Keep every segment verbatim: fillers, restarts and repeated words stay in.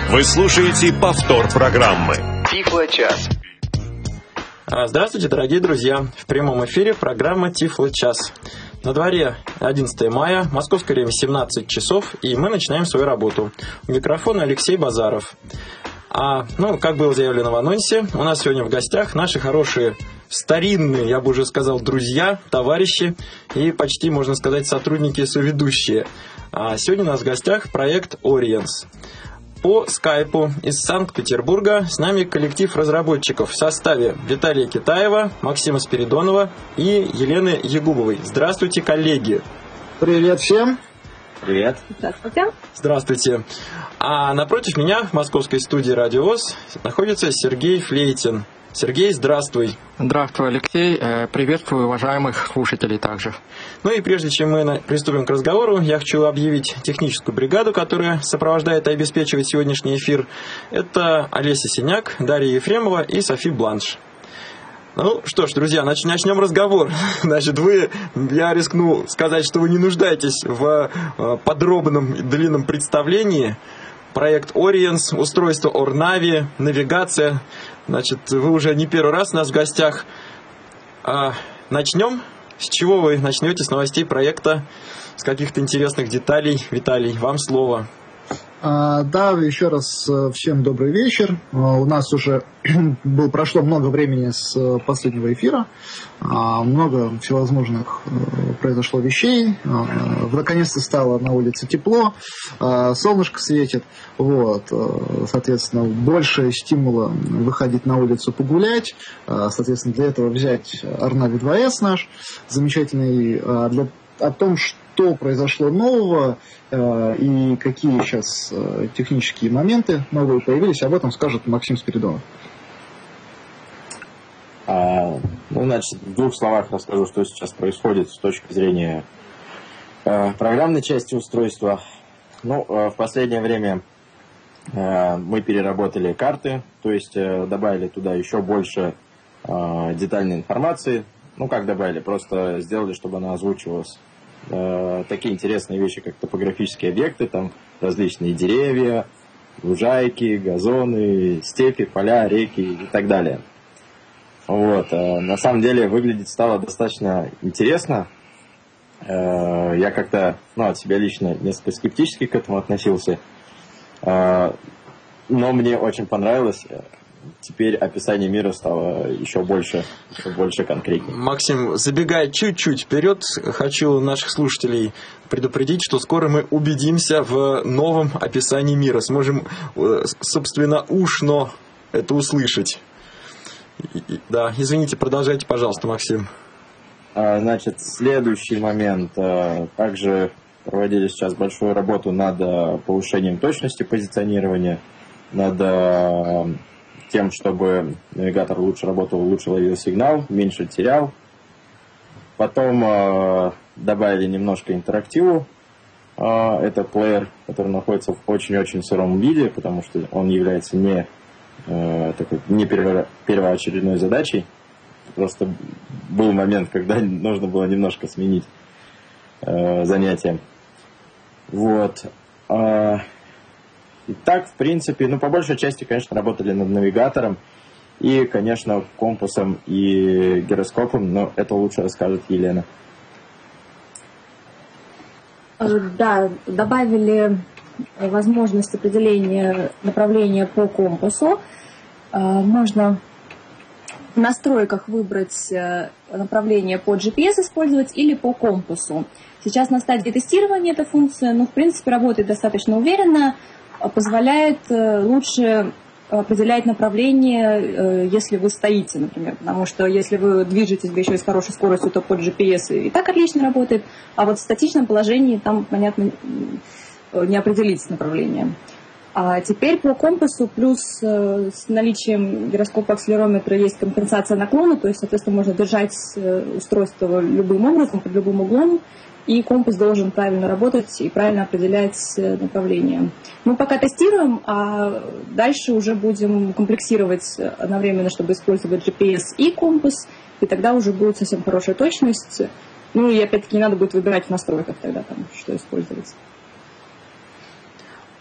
Вы слушаете повтор программы Тифло-час. Здравствуйте, дорогие друзья! В прямом эфире программа Тифло-час. На дворе одиннадцатое мая, московское время семнадцать часов, и мы начинаем свою работу. У микрофона Алексей Базаров. А, ну, как было заявлено в анонсе, у нас сегодня в гостях наши хорошие, старинные, я бы уже сказал, друзья, товарищи и почти, можно сказать, сотрудники-соведущие. А сегодня у нас в гостях проект Oriens. По скайпу из Санкт-Петербурга с нами коллектив разработчиков в составе Виталия Китаева, Максима Спиридонова и Елены Ягубовой. Здравствуйте, коллеги! Привет всем! Привет! Здравствуйте! Здравствуйте! А напротив меня в московской студии Радио ВОС находится Сергей Флейтин. Сергей, здравствуй! Здравствуй, Алексей! Приветствую уважаемых слушателей также. Ну и прежде чем мы приступим к разговору, я хочу объявить техническую бригаду, которая сопровождает и обеспечивает сегодняшний эфир. Это Олеся Синяк, Дарья Ефремова и Софи Бланш. Ну что ж, друзья, начнем разговор. Значит, вы, я рискну сказать, что вы не нуждаетесь в подробном и длинном представлении. Проект Oriens, устройство Ornavi, навигация. Значит, вы уже не первый раз у нас в гостях. А, начнем. С чего вы начнете? С новостей проекта, с каких-то интересных деталей. Виталий, вам слово. А, да, еще раз всем добрый вечер. У нас уже было, прошло много времени с последнего эфира. Много всевозможных произошло вещей. Наконец-то стало на улице тепло, солнышко светит. Вот. Соответственно, больше стимула выходить на улицу погулять. Соответственно, для этого взять Ornavi два эс наш замечательный. Для, о том, что произошло нового и какие сейчас технические моменты новые появились, об этом скажет Максим Спиридонов. А, ну, значит, в двух словах расскажу, что сейчас происходит с точки зрения э, программной части устройства. Ну, э, в последнее время э, мы переработали карты, то есть э, добавили туда еще больше э, детальной информации. Ну, как добавили, просто сделали, чтобы она озвучивалась. Э, такие интересные вещи, как топографические объекты, там различные деревья, лужайки, газоны, степи, поля, реки и так далее. Вот. На самом деле выглядеть стало достаточно интересно. Я как-то, ну, от себя лично несколько скептически к этому относился. Но мне очень понравилось. Теперь описание мира стало еще больше, еще больше конкретнее. Максим, забегая чуть-чуть вперед, хочу наших слушателей предупредить, что скоро мы убедимся в новом описании мира. Сможем, собственно, ушно это услышать. Да, извините, продолжайте, пожалуйста, Максим. Значит, следующий момент. Также проводили сейчас большую работу над повышением точности позиционирования, над тем, чтобы навигатор лучше работал, лучше ловил сигнал, меньше терял. Потом добавили немножко интерактиву. Это плеер, который находится в очень-очень сыром виде, потому что он является не такой не первоочередной задачей. Просто был момент, когда нужно было немножко сменить э, занятие. Вот. А, и так, в принципе, ну, по большей части, конечно, работали над навигатором и, конечно, компасом и гироскопом, но это лучше расскажет Елена. Да, добавили возможность определения направления по компасу. Можно в настройках выбрать направление по джи пи эс использовать или по компасу. Сейчас на стадии тестирования эта функция, ну, в принципе, работает достаточно уверенно, позволяет лучше определять направление, если вы стоите, например. Потому что если вы движетесь еще и с хорошей скоростью, то по джи пи эс и так отлично работает, а вот в статичном положении там, понятно, не определить направление. А теперь по компасу плюс э, с наличием гироскопа-акселерометра есть компенсация наклона, то есть, соответственно, можно держать устройство любым образом, под любым углом, и компас должен правильно работать и правильно определять направление. Мы пока тестируем, а дальше уже будем комплексировать одновременно, чтобы использовать джи пи эс и компас, и тогда уже будет совсем хорошая точность. Ну и опять-таки не надо будет выбирать в настройках тогда, там, что использовать.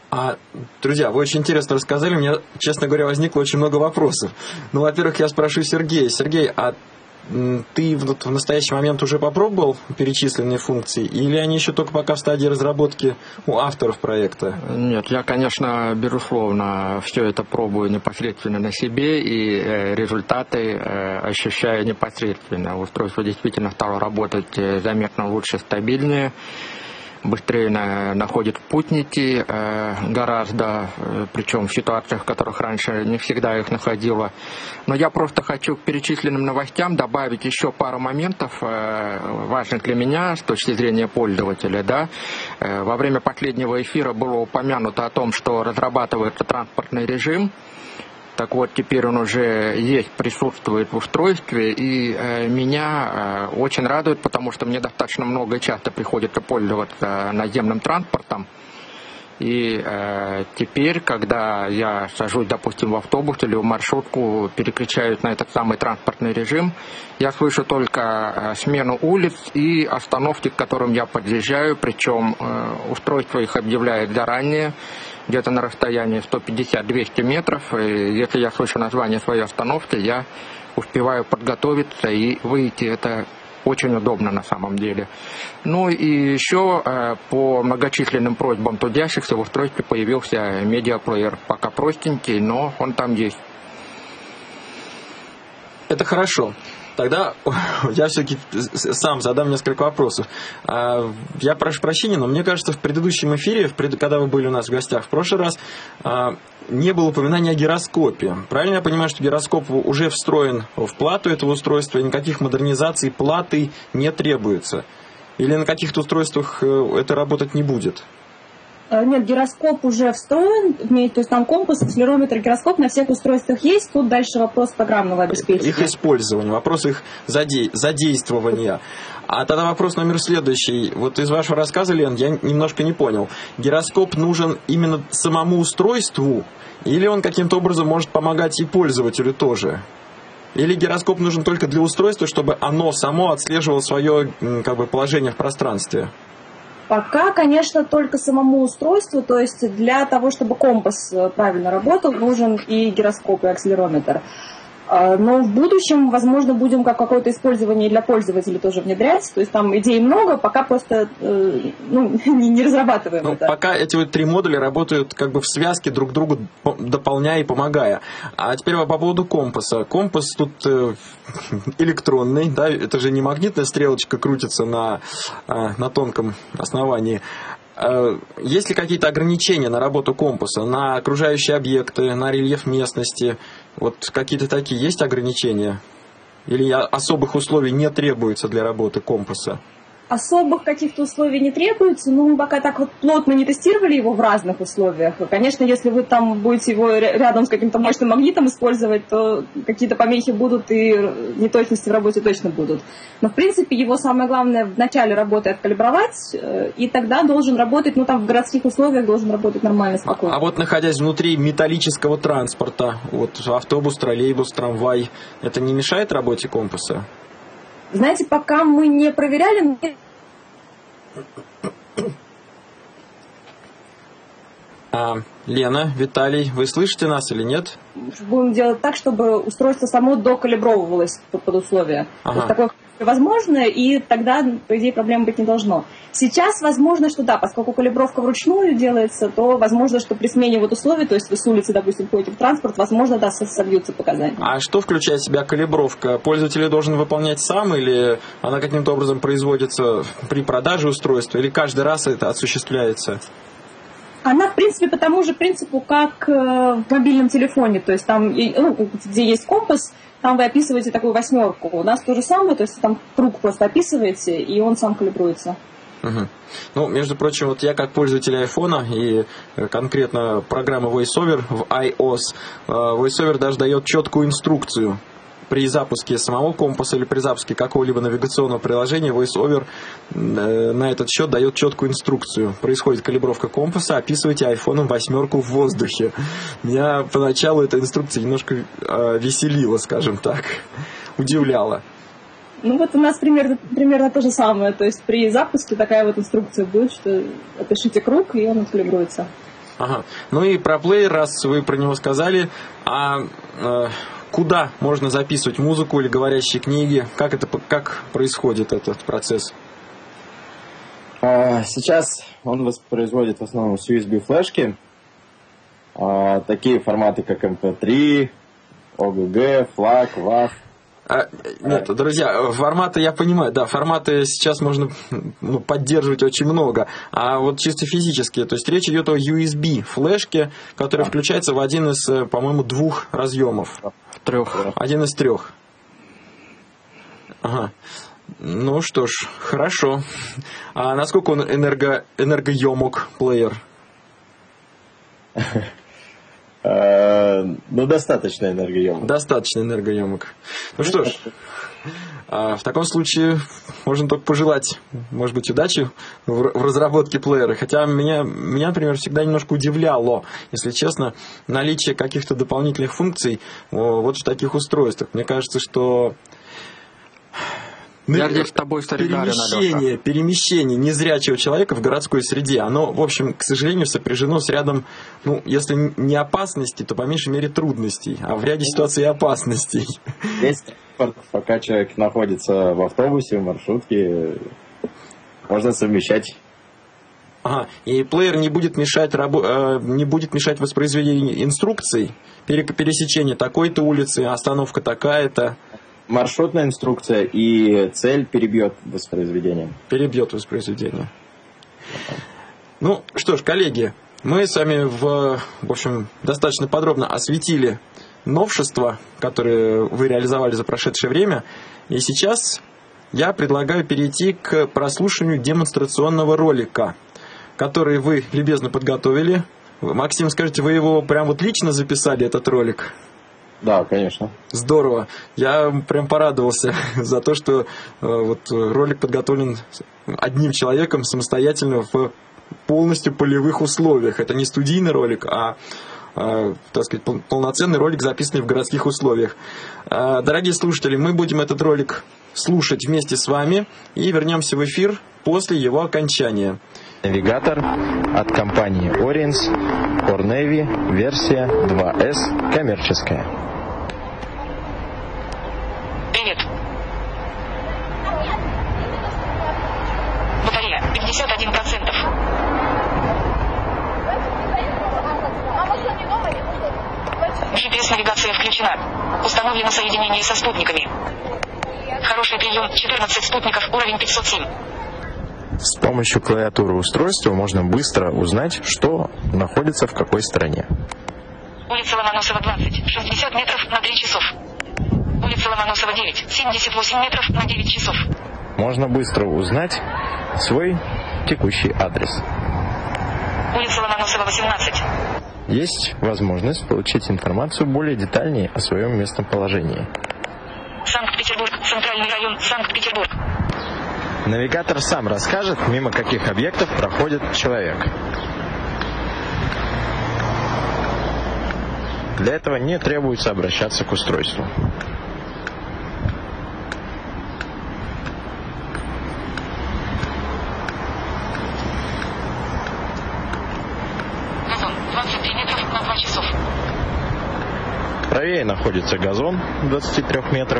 А, друзья, вы очень интересно рассказали. У меня, честно говоря, возникло очень много вопросов. Ну, во-первых, я спрошу Сергея. Сергей, а ты вот в настоящий момент уже попробовал перечисленные функции, или они еще только пока в стадии разработки у авторов проекта? Нет, я, конечно, безусловно, все это пробую непосредственно на себе, и э, результаты э, ощущаю непосредственно. Устройство действительно стало работать заметно лучше, стабильнее. Быстрее на, находит спутники э, гораздо, э, причем в ситуациях, в которых раньше не всегда их находило. Но я просто хочу к перечисленным новостям добавить еще пару моментов, э, важных для меня с точки зрения пользователя. Да? Э, во время последнего эфира было упомянуто о том, что разрабатывается транспортный режим. Так вот, теперь он уже есть, присутствует в устройстве, и э, меня э, очень радует, потому что мне достаточно много и часто приходится пользоваться наземным транспортом. И э, теперь, когда я сажусь, допустим, в автобус или в маршрутку, переключаюсь на этот самый транспортный режим, я слышу только э, смену улиц и остановки, к которым я подъезжаю, причем э, устройство их объявляет заранее, где-то на расстоянии сто пятьдесят - двести метров. И если я слышу название своей остановки, я успеваю подготовиться и выйти. Это очень удобно на самом деле. Ну и еще э, по многочисленным просьбам трудящихся в устройстве появился медиаплеер. Пока простенький, но он там есть. Это хорошо. Тогда я все-таки сам задам несколько вопросов. Я прошу прощения, но мне кажется, в предыдущем эфире, когда вы были у нас в гостях в прошлый раз, не было упоминания о гироскопе. Правильно я понимаю, что гироскоп уже встроен в плату этого устройства, и никаких модернизаций платы не требуется? Или на каких-то устройствах это работать не будет? Нет, гироскоп уже встроен, то есть там компас, акселерометр, гироскоп на всех устройствах есть. Тут дальше вопрос программного обеспечения. Их использования, вопрос их заде... задействования. А тогда вопрос номер следующий. Вот из вашего рассказа, Лен, я немножко не понял. Гироскоп нужен именно самому устройству, или он каким-то образом может помогать и пользователю тоже? Или гироскоп нужен только для устройства, чтобы оно само отслеживало свое как бы, положение в пространстве? Пока, конечно, только самому устройству, то есть для того, чтобы компас правильно работал, нужен и гироскоп, и акселерометр. Но в будущем, возможно, будем как какое-то использование для пользователей тоже внедрять. То есть там идей много, пока просто э, ну, не, не разрабатываем ну, это. Пока эти вот три модуля работают как бы в связке, друг другу дополняя и помогая. А теперь по поводу компаса. Компас тут э, электронный, да, это же не магнитная стрелочка крутится на, э, на тонком основании. Есть ли какие-то ограничения на работу компаса, на окружающие объекты, на рельеф местности? Вот какие-то такие есть ограничения? Или особых условий не требуется для работы компаса? Особых каких-то условий не требуется, но мы пока так вот плотно не тестировали его в разных условиях. Конечно, если вы там будете его рядом с каким-то мощным магнитом использовать, то какие-то помехи будут и неточности в работе точно будут. Но, в принципе, его самое главное в начале работы откалибровать, и тогда должен работать, ну там в городских условиях должен работать нормально, спокойно. А, а вот находясь внутри металлического транспорта, вот автобус, троллейбус, трамвай, это не мешает работе компаса? Знаете, пока мы не проверяли... А, Лена, Виталий, вы слышите нас или нет? Будем делать так, чтобы устройство само докалибровывалось под, под условия. Ага. То есть такое возможно, и тогда, по идее, проблем быть не должно. Сейчас возможно, что да, поскольку калибровка вручную делается, то возможно, что при смене вот условий, то есть вы с улицы, допустим, ходите в транспорт, возможно, да, собьются показания. А что включает в себя калибровка? Пользователь должен выполнять сам, или она каким-то образом производится при продаже устройства, или каждый раз это осуществляется? Она, в принципе, по тому же принципу, как в мобильном телефоне. То есть там, ну, где есть компас, там вы описываете такую восьмерку. У нас то же самое, то есть там круг просто описываете, и он сам калибруется. Угу. Ну, между прочим, вот я как пользователь айфона и конкретно программы VoiceOver в iOS, VoiceOver даже дает четкую инструкцию. При запуске самого компаса или при запуске какого-либо навигационного приложения VoiceOver на этот счет дает четкую инструкцию. Происходит калибровка компаса, описывайте айфоном восьмерку в воздухе. Меня поначалу эта инструкция немножко э, веселила, скажем так, удивляла. Ну вот у нас примерно, примерно то же самое. То есть при запуске такая вот инструкция будет, что опишите круг, и он откалибруется. Ага. Ну и про плеер, раз вы про него сказали, а э, куда можно записывать музыку или говорящие книги? Как это, как происходит этот процесс? Сейчас он воспроизводит в основном с ю эс би-флешки. Такие форматы, как эм пэ три, о джи джи, флаг, вав. А, нет, друзья, форматы я понимаю, да, форматы сейчас можно ну, поддерживать очень много, а вот чисто физически, то есть речь идет о ю эс би флешке, которая включается в один из, по-моему, двух разъемов. Трех. Один из трех. Ага. Ну что ж, хорошо. А насколько он энерго, энергоемок, плеер? Ну, достаточно энергоемок. Достаточно энергоемок. Ну что ж, в таком случае можно только пожелать, может быть, удачи в разработке плеера. Хотя меня, меня, например, всегда немножко удивляло, если честно, наличие каких-то дополнительных функций вот в таких устройствах. Мне кажется, что... Я здесь с тобой солидарен, перемещение, Алёша. перемещение незрячего человека в городской среде, оно, в общем, к сожалению, сопряжено с рядом, ну, если не опасностей, то по меньшей мере трудностей, а в ряде ситуаций и опасностей. Есть транспорт, пока человек находится в автобусе, в маршрутке, можно совмещать. Ага, и плеер не будет мешать, рабо- не будет мешать воспроизведению инструкций, пересечение такой-то улицы, остановка такая-то. Маршрутная инструкция и цель перебьет воспроизведение. Перебьет воспроизведение. Ну, что ж, коллеги, мы с вами в, в общем, достаточно подробно осветили новшества, которые вы реализовали за прошедшее время. И сейчас я предлагаю перейти к прослушиванию демонстрационного ролика, который вы любезно подготовили. Максим, скажите, вы его прям вот лично записали, этот ролик? Да, конечно. Здорово. Я прям порадовался за то, что э, вот ролик подготовлен одним человеком самостоятельно в полностью полевых условиях. Это не студийный ролик, а, э, так сказать, пол- полноценный ролик, записанный в городских условиях. Э, дорогие слушатели, мы будем этот ролик слушать вместе с вами и вернемся в эфир после его окончания. Навигатор от компании Oriens Core Navy, версия два эс, коммерческая. Привет. Батарея пятьдесят один процент. джи пи эс-навигация включена. Установлено соединение со спутниками. Хороший прием, четырнадцать спутников, уровень пятьсот семь. С помощью клавиатуры устройства можно быстро узнать, что находится в какой стране. Улица Ломоносова двадцать, шестьдесят метров на три часов. Улица Ломоносова девять, семьдесят восемь метров на девять часов. Можно быстро узнать свой текущий адрес. Улица Ломоносова восемнадцать. Есть возможность получить информацию более детальнее о своем местном положении. Санкт-Петербург, центральный район, Санкт-Петербург. Навигатор сам расскажет, мимо каких объектов проходит человек. Для этого не требуется обращаться к устройству. Газон, двадцать три метров на два часов. Правее находится газон в двадцати трёх метрах.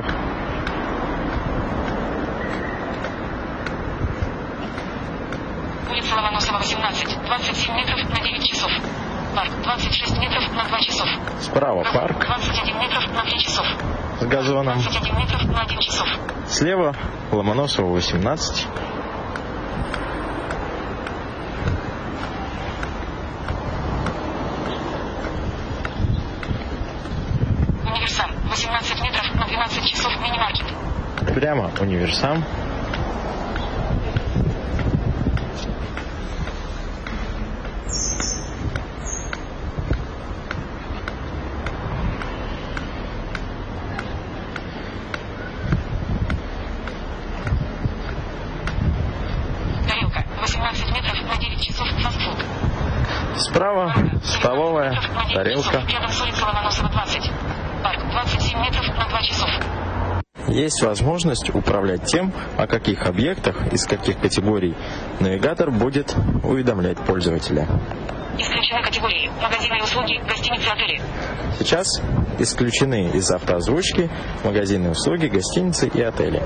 Улица Ломоносова восемнадцать, двадцать семь метров на девять часов. Парк, двадцать шесть метров на два часов. Справа парк двадцать один метров на три часов. с газоном. двадцать один метров на один часов. Слева Ломоносова восемнадцать. Универсам, восемнадцать метров на двенадцать часов, мини-маркет. Прямо универсам. Тарелка, восемнадцать метров на девять часов, фастфуд. Справа столовая, На девять тарелка. часов, рядом с улицей Ломоносова двадцать. Парк, двадцать семь метров на два часов. Есть возможность управлять тем, о каких объектах, из каких категорий навигатор будет уведомлять пользователя. Исключены категории магазины и услуги, гостиницы, отели. Сейчас исключены из автоозвучки магазины, услуги, гостиницы и отели.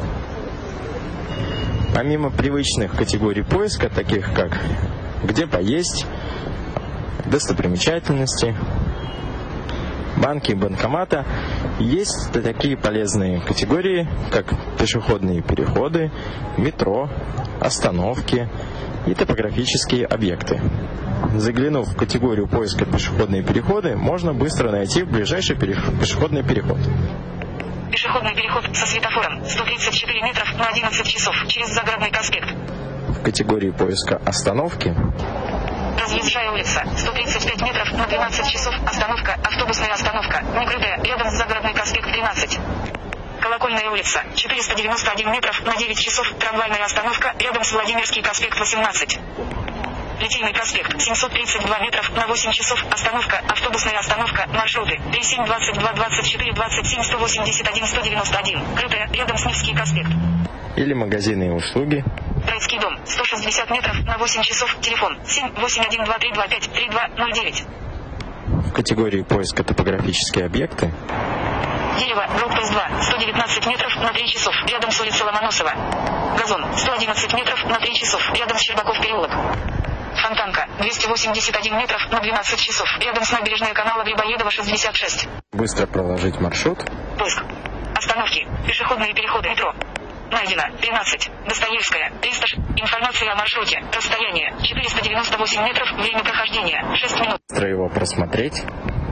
Помимо привычных категорий поиска, таких как где поесть, достопримечательности, банки и банкомата, есть такие полезные категории, как пешеходные переходы, метро, остановки и топографические объекты. Заглянув в категорию поиска пешеходные переходы, можно быстро найти ближайший пешеходный переход. Пешеходный переход со светофором сто тридцать четыре метров на одиннадцать часов через Загородный проспект. В категории поиска остановки Разъезжая улица сто тридцать пять метров на двенадцать часов. Остановка, автобусная остановка, некрытая, рядом с Загородный проспект тринадцать. Колокольная улица четыреста девяносто один метров на девять часов. Трамвайная остановка, рядом с Владимирский проспект восемнадцать. Литейный проспект семьсот тридцать два метров на восемь часов. Остановка, автобусная остановка, маршруты три семь двадцать два двадцать четыре двадцать семь сто восемьдесят один сто девяносто один. Крытая, рядом с Невский проспект. Или магазины и услуги. Троицкий дом сто шестьдесят метров на восемь часов. Телефон семь восемь один два три два пять три два ноль девять. В категории поиска топографические объекты Дерево, группа С два, сто девятнадцать метров на три часов, рядом с улицей Ломоносова. Газон, сто одиннадцать метров на три часов, рядом с Щербаков переулок. Фонтанка, двести восемьдесят один метров на двенадцать часов, рядом с набережной канала Грибоедова шестьдесят шесть. Быстро проложить маршрут. Поиск. Остановки, пешеходные переходы, метро. Найдено, тринадцать, Достоевская, триста. Информация о маршруте, расстояние, четыреста девяносто восемь метров, время прохождения, шесть минут. Быстро его просмотреть.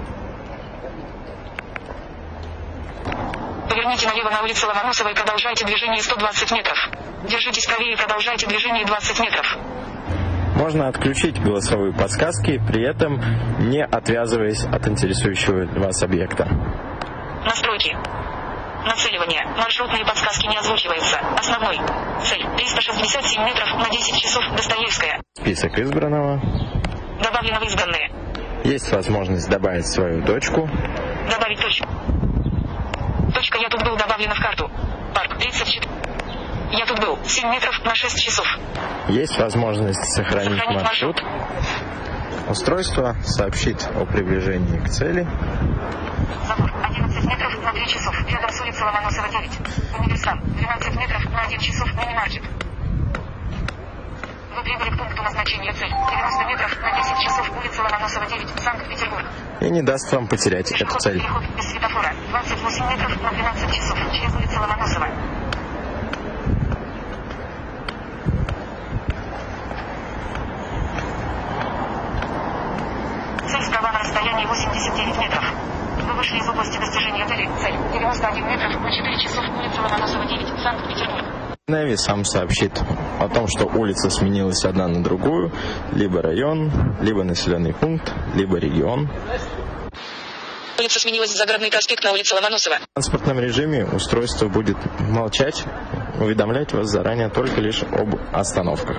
Поверните налево на улицу Ломоносова и продолжайте движение сто двадцать метров. Держитесь правее и продолжайте движение двадцать метров. Можно отключить голосовые подсказки, при этом не отвязываясь от интересующего вас объекта. Настройки. Нацеливание. Маршрутные подсказки не озвучиваются. Основной. Цель. триста шестьдесят семь метров на десять часов. Достоевская. Список избранного. Добавлено в избранные. Есть возможность добавить свою точку. Добавить точку. Точка «Я тут был» добавлена в карту. Парк тридцать четыре. Я тут был. семь метров на шесть часов. Есть возможность сохранить, сохранить маршрут. маршрут. Устройство сообщит о приближении к цели. Забор одиннадцать метров на три часов. Рядом с улицей Ломоносова девять. Универсам двенадцать метров на один часов. Мини-маркет. Вы прибыли к пункту назначения цель. девяносто метров на десять часов. Улица Ломоносова девять. Санкт-Петербург. И не даст вам потерять эту цель. Переход без светофора. двадцать восемь метров на двенадцать часов. Через улицу Ломоносова. Цель справа на расстоянии восемьдесят девять метров. Вы вышли из области достижения цели. Цель девяносто один метров на четыре часов. Улица Ломоносова девять. Санкт-Петербург. Неви сам сообщит о том, что улица сменилась одна на другую, либо район, либо населенный пункт, либо регион. Улица сменилась, Загородный проспект на улице Ломоносова. В транспортном режиме устройство будет молчать, уведомлять вас заранее только лишь об остановках.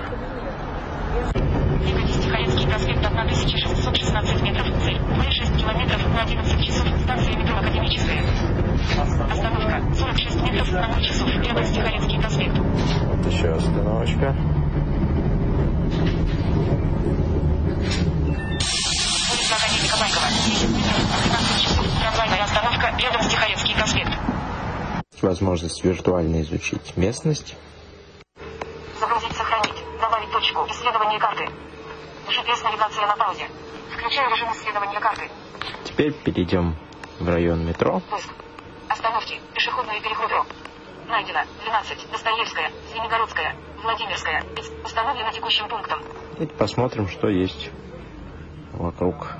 Тихорецкий проспект тысяча шестьсот шестнадцать метров. Цель шесть километров на одиннадцать часов. Станция метро Академическая. Остановка сорок шесть метров на ноль часов. Рядом с Тихорецкий проспект. Вот еще остановочка. Улица Академика Байкова. десять метров на двенадцать часов. Трамвайная остановка рядом с Тихорецкий проспект. Возможность виртуально изучить местность. Загрузить, сохранить. Добавить точку. Исследование карты. джи пи эс-навигация на паузе. Включаю режим исследования карты. Теперь перейдем в район метро. Поиск. Остановки. Пешеходные переходы. Найдено. двенадцать. Достоевская. Звенигородская. Владимирская. Установлено текущим пунктом. И посмотрим, что есть вокруг.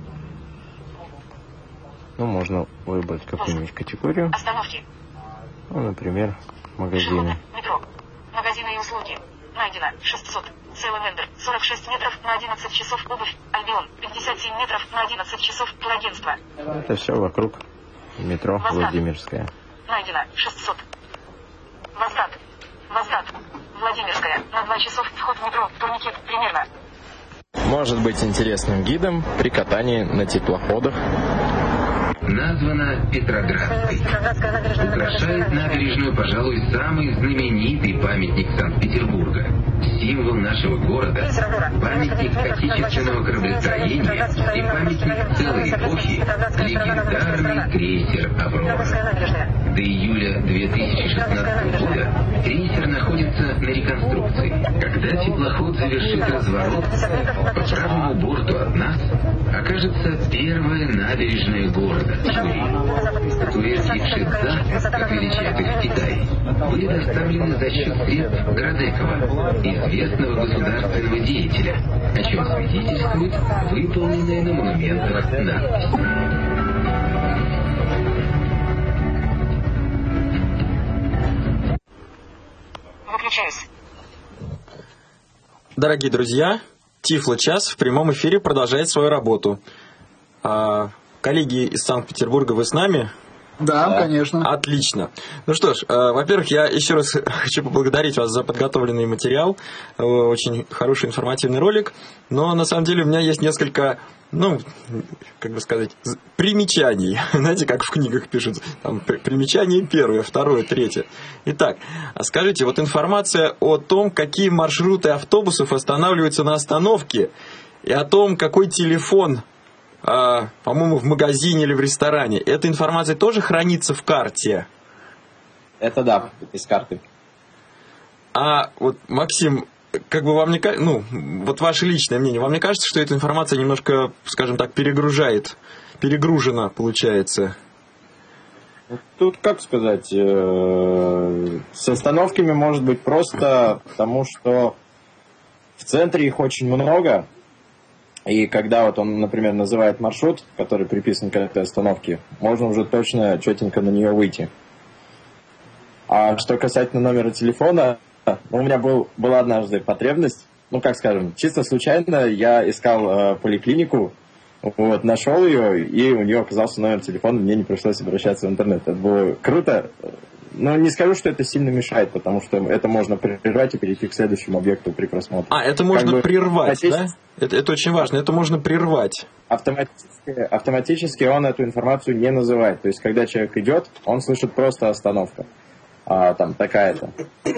Ну, можно выбрать какую-нибудь категорию. Остановки. Ну, например, магазины. Метро. Магазины и услуги. Найдено. шестьсот. Сейловендер. сорок шесть метров на одиннадцать часов. Обувь. Альбион. пятьдесят семь метров на одиннадцать часов. Турагентство. Это все вокруг метро Возврат. Владимирская. Найдено. шестьсот. Возврат. Возврат. Владимирская. На два часов. Вход в метро. Турникет. Примерно. Может быть интересным гидом при катании на теплоходах. названа Петроградской. Украшает набережную, пожалуй, самый знаменитый памятник Санкт-Петербурга. Символ нашего города, памятник отечественного кораблестроения и памятник целой эпохи — легендарный крейсер «Аврора». До июля две тысячи шестнадцатого года крейсер находится на реконструкции. Когда теплоход завершит разворот, по правому борту от нас окажется первая набережная города Чури. Туэрки Шидза, как величают их в Китае, были доставлены за счет средств Градекова, известного государственного деятеля, о чем свидетельствует выполненная на монументах надпись. Выключаюсь. Дорогие друзья, Тифло-час в прямом эфире продолжает свою работу. А, коллеги из Санкт-Петербурга, вы с нами? Да, да, конечно. Отлично. Ну что ж, э, во-первых, я еще раз хочу поблагодарить вас за подготовленный материал. Э, очень хороший информативный ролик. Но на самом деле у меня есть несколько, ну, как бы сказать, примечаний. Знаете, как в книгах пишут, там примечание первое, второе, третье. Итак, скажите, вот информация о том, какие маршруты автобусов останавливаются на остановке, и о том, какой телефон, а, по-моему, в магазине или в ресторане, эта информация тоже хранится в карте? Это да, из карты. А вот, Максим, как бы вам не кажется, ну, вот ваше личное мнение, вам не кажется, что эта информация немножко, скажем так, перегружает, перегружена, получается? Тут, как сказать, э, с остановками может быть просто, потому что в центре их очень много. И когда вот он, например, называет маршрут, который приписан к этой остановке, можно уже точно, четенько на нее выйти. А что касательно номера телефона, ну, у меня был, была однажды потребность, ну, как скажем, чисто случайно я искал э, поликлинику, вот, нашел ее, и у нее оказался номер телефона, мне не пришлось обращаться в интернет. Это было круто. Но не скажу, что это сильно мешает, потому что это можно прервать и перейти к следующему объекту при просмотре. А, это можно как бы прервать, автоматически... да? Это, это очень важно, это можно прервать. Автоматически, автоматически он эту информацию не называет. То есть, когда человек идет, он слышит просто остановка. А, там такая-то.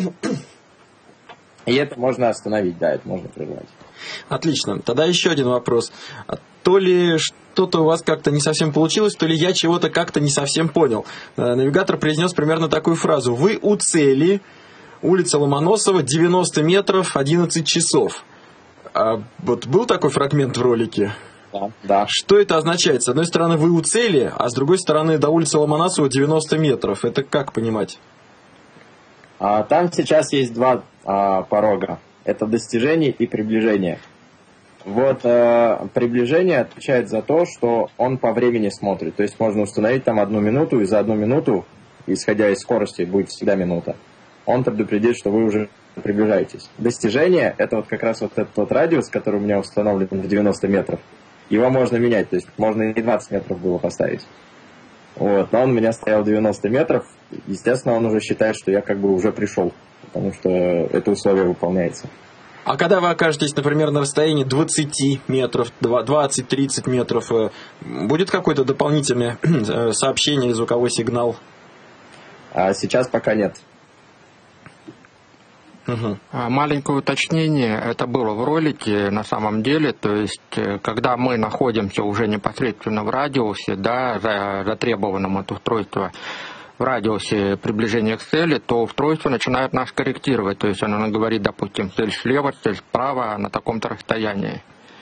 И это можно остановить, да, это можно прервать. Отлично. Тогда еще один вопрос. То ли что-то у вас как-то не совсем получилось, то ли я чего-то как-то не совсем понял. Навигатор произнес примерно такую фразу. Вы у цели, улица Ломоносова, девяносто метров, одиннадцать часов. А вот был такой фрагмент в ролике? Да, да. Что это означает? С одной стороны, вы у цели, а с другой стороны, до улицы Ломоносова девяносто метров. Это как понимать? А, там сейчас есть два а, порога. Это достижение и приближение. Вот э, приближение отвечает за то, что он по времени смотрит. То есть можно установить там одну минуту, и за одну минуту, исходя из скорости, будет всегда минута. Он предупредит, что вы уже приближаетесь. Достижение — это вот как раз вот этот вот радиус, который у меня установлен в девяносто метров. Его можно менять, то есть можно и двадцать метров было поставить. Вот, но он у меня стоял девяносто метров. Естественно, он уже считает, что я как бы уже пришел, потому что это условие выполняется. А когда вы окажетесь, например, на расстоянии двадцать метров, двадцать-тридцать метров, будет какое-то дополнительное сообщение или звуковой сигнал? А сейчас пока нет. Угу. Маленькое уточнение, это было в ролике на самом деле, то есть когда мы находимся уже непосредственно в радиусе, да, затребованном от устройства, в радиусе приближения к цели, то устройство начинает нас корректировать. То есть оно говорит, допустим, цель слева, цель справа на таком-то расстоянии.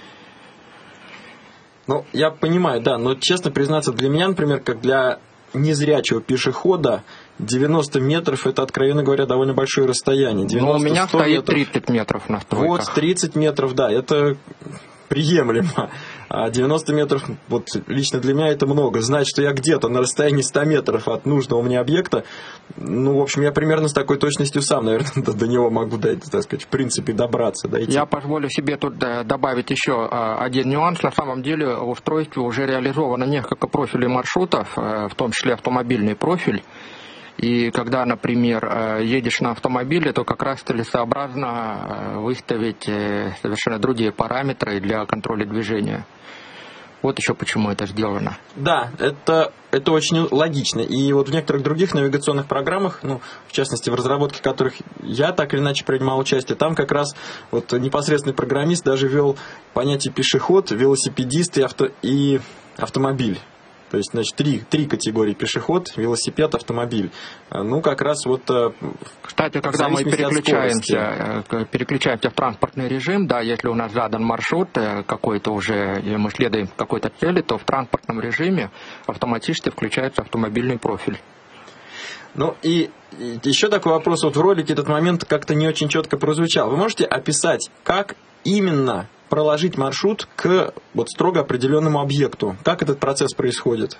Ну, я понимаю, да, но честно признаться, для меня, например, как для незрячего пешехода, девяносто метров — это, откровенно говоря, довольно большое расстояние. девяносто, но у меня стоит метров. тридцать метров на стройках. Вот, тридцать метров, да, это приемлемо. А девяносто метров, вот лично для меня это много. Знать, что я где-то на расстоянии ста метров от нужного мне объекта, ну, в общем, я примерно с такой точностью сам, наверное, до, до него могу, так сказать, в принципе, добраться, дойти. Я позволю себе тут добавить еще один нюанс. На самом деле в устройстве уже реализовано несколько профилей маршрутов, в том числе автомобильный профиль. И когда, например, едешь на автомобиле, то как раз целесообразно выставить совершенно другие параметры для контроля движения. Вот еще почему это сделано. Да, это, это очень логично. И вот в некоторых других навигационных программах, ну, в частности, в разработке которых я так или иначе принимал участие, там как раз вот непосредственный программист даже ввел понятие пешеход, велосипедист и, авто, и автомобиль. То есть, значит, три, три категории: пешеход, велосипед, автомобиль. Ну, как раз вот... Кстати, когда мы переключаемся, переключаемся в транспортный режим, да, если у нас задан маршрут какой-то уже, и мы следуем какой-то цели, то в транспортном режиме автоматически включается автомобильный профиль. Ну, и, и еще такой вопрос. Вот в ролике этот момент как-то не очень четко прозвучал. Вы можете описать, как именно проложить маршрут к вот строго определенному объекту? Как этот процесс происходит?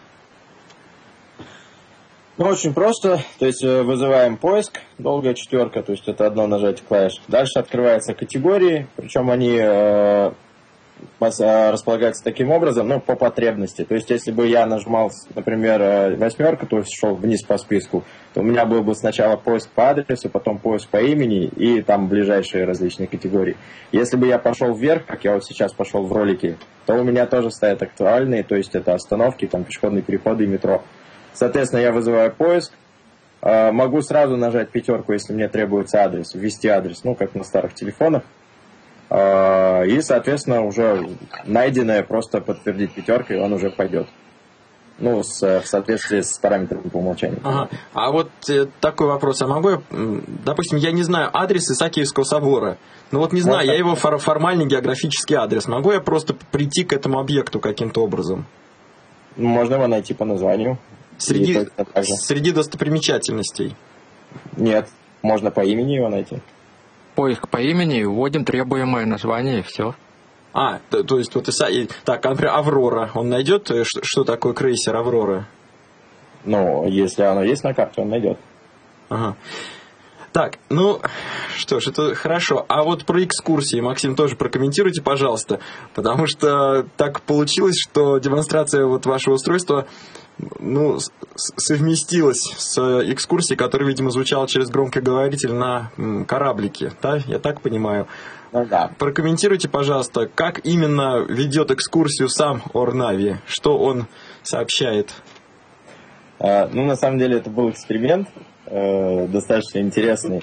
Ну, очень просто. То есть вызываем поиск, долгая четверка, то есть это одно нажатие клавиш. Дальше открываются категории, причем они э, располагаются таким образом, ну, по потребности. То есть если бы я нажимал, например, восьмерку, то есть шел вниз по списку, то у меня был бы сначала поиск по адресу, потом поиск по имени и там ближайшие различные категории. Если бы я пошел вверх, как я вот сейчас пошел в ролике, то у меня тоже стоят актуальные, то есть это остановки, там пешеходные переходы и метро. Соответственно, я вызываю поиск, могу сразу нажать пятерку, если мне требуется адрес, ввести адрес, ну, как на старых телефонах. И, соответственно, уже найденное просто подтвердить пятеркой, и он уже пойдет. Ну, с, в соответствии с параметрами по умолчанию. Ага. А вот э, такой вопрос. А могу я, допустим, я не знаю адрес Исаакиевского собора. Ну вот не знаю, вот, я его фор- формальный географический адрес. Могу я просто прийти к этому объекту каким-то образом? Можно его найти по названию. Среди, среди достопримечательностей? Нет, можно по имени его найти. Поиск по имени, вводим требуемое название и все. А, то, то есть вот Иса... Так, например, Аврора. Он найдет, что, что такое крейсер Аврора? Ну, если оно есть на карте, он найдет. Ага. Так, ну, что ж, это хорошо. А вот про экскурсии, Максим, тоже прокомментируйте, пожалуйста. Потому что так получилось, что демонстрация вот вашего устройства, ну, совместилась с экскурсией, которая, видимо, звучала через громкоговоритель на кораблике. Да, я так понимаю. Ну, да. Прокомментируйте, пожалуйста, как именно ведет экскурсию сам Орнави, что он сообщает. А, ну, на самом деле, это был эксперимент, э, достаточно интересный.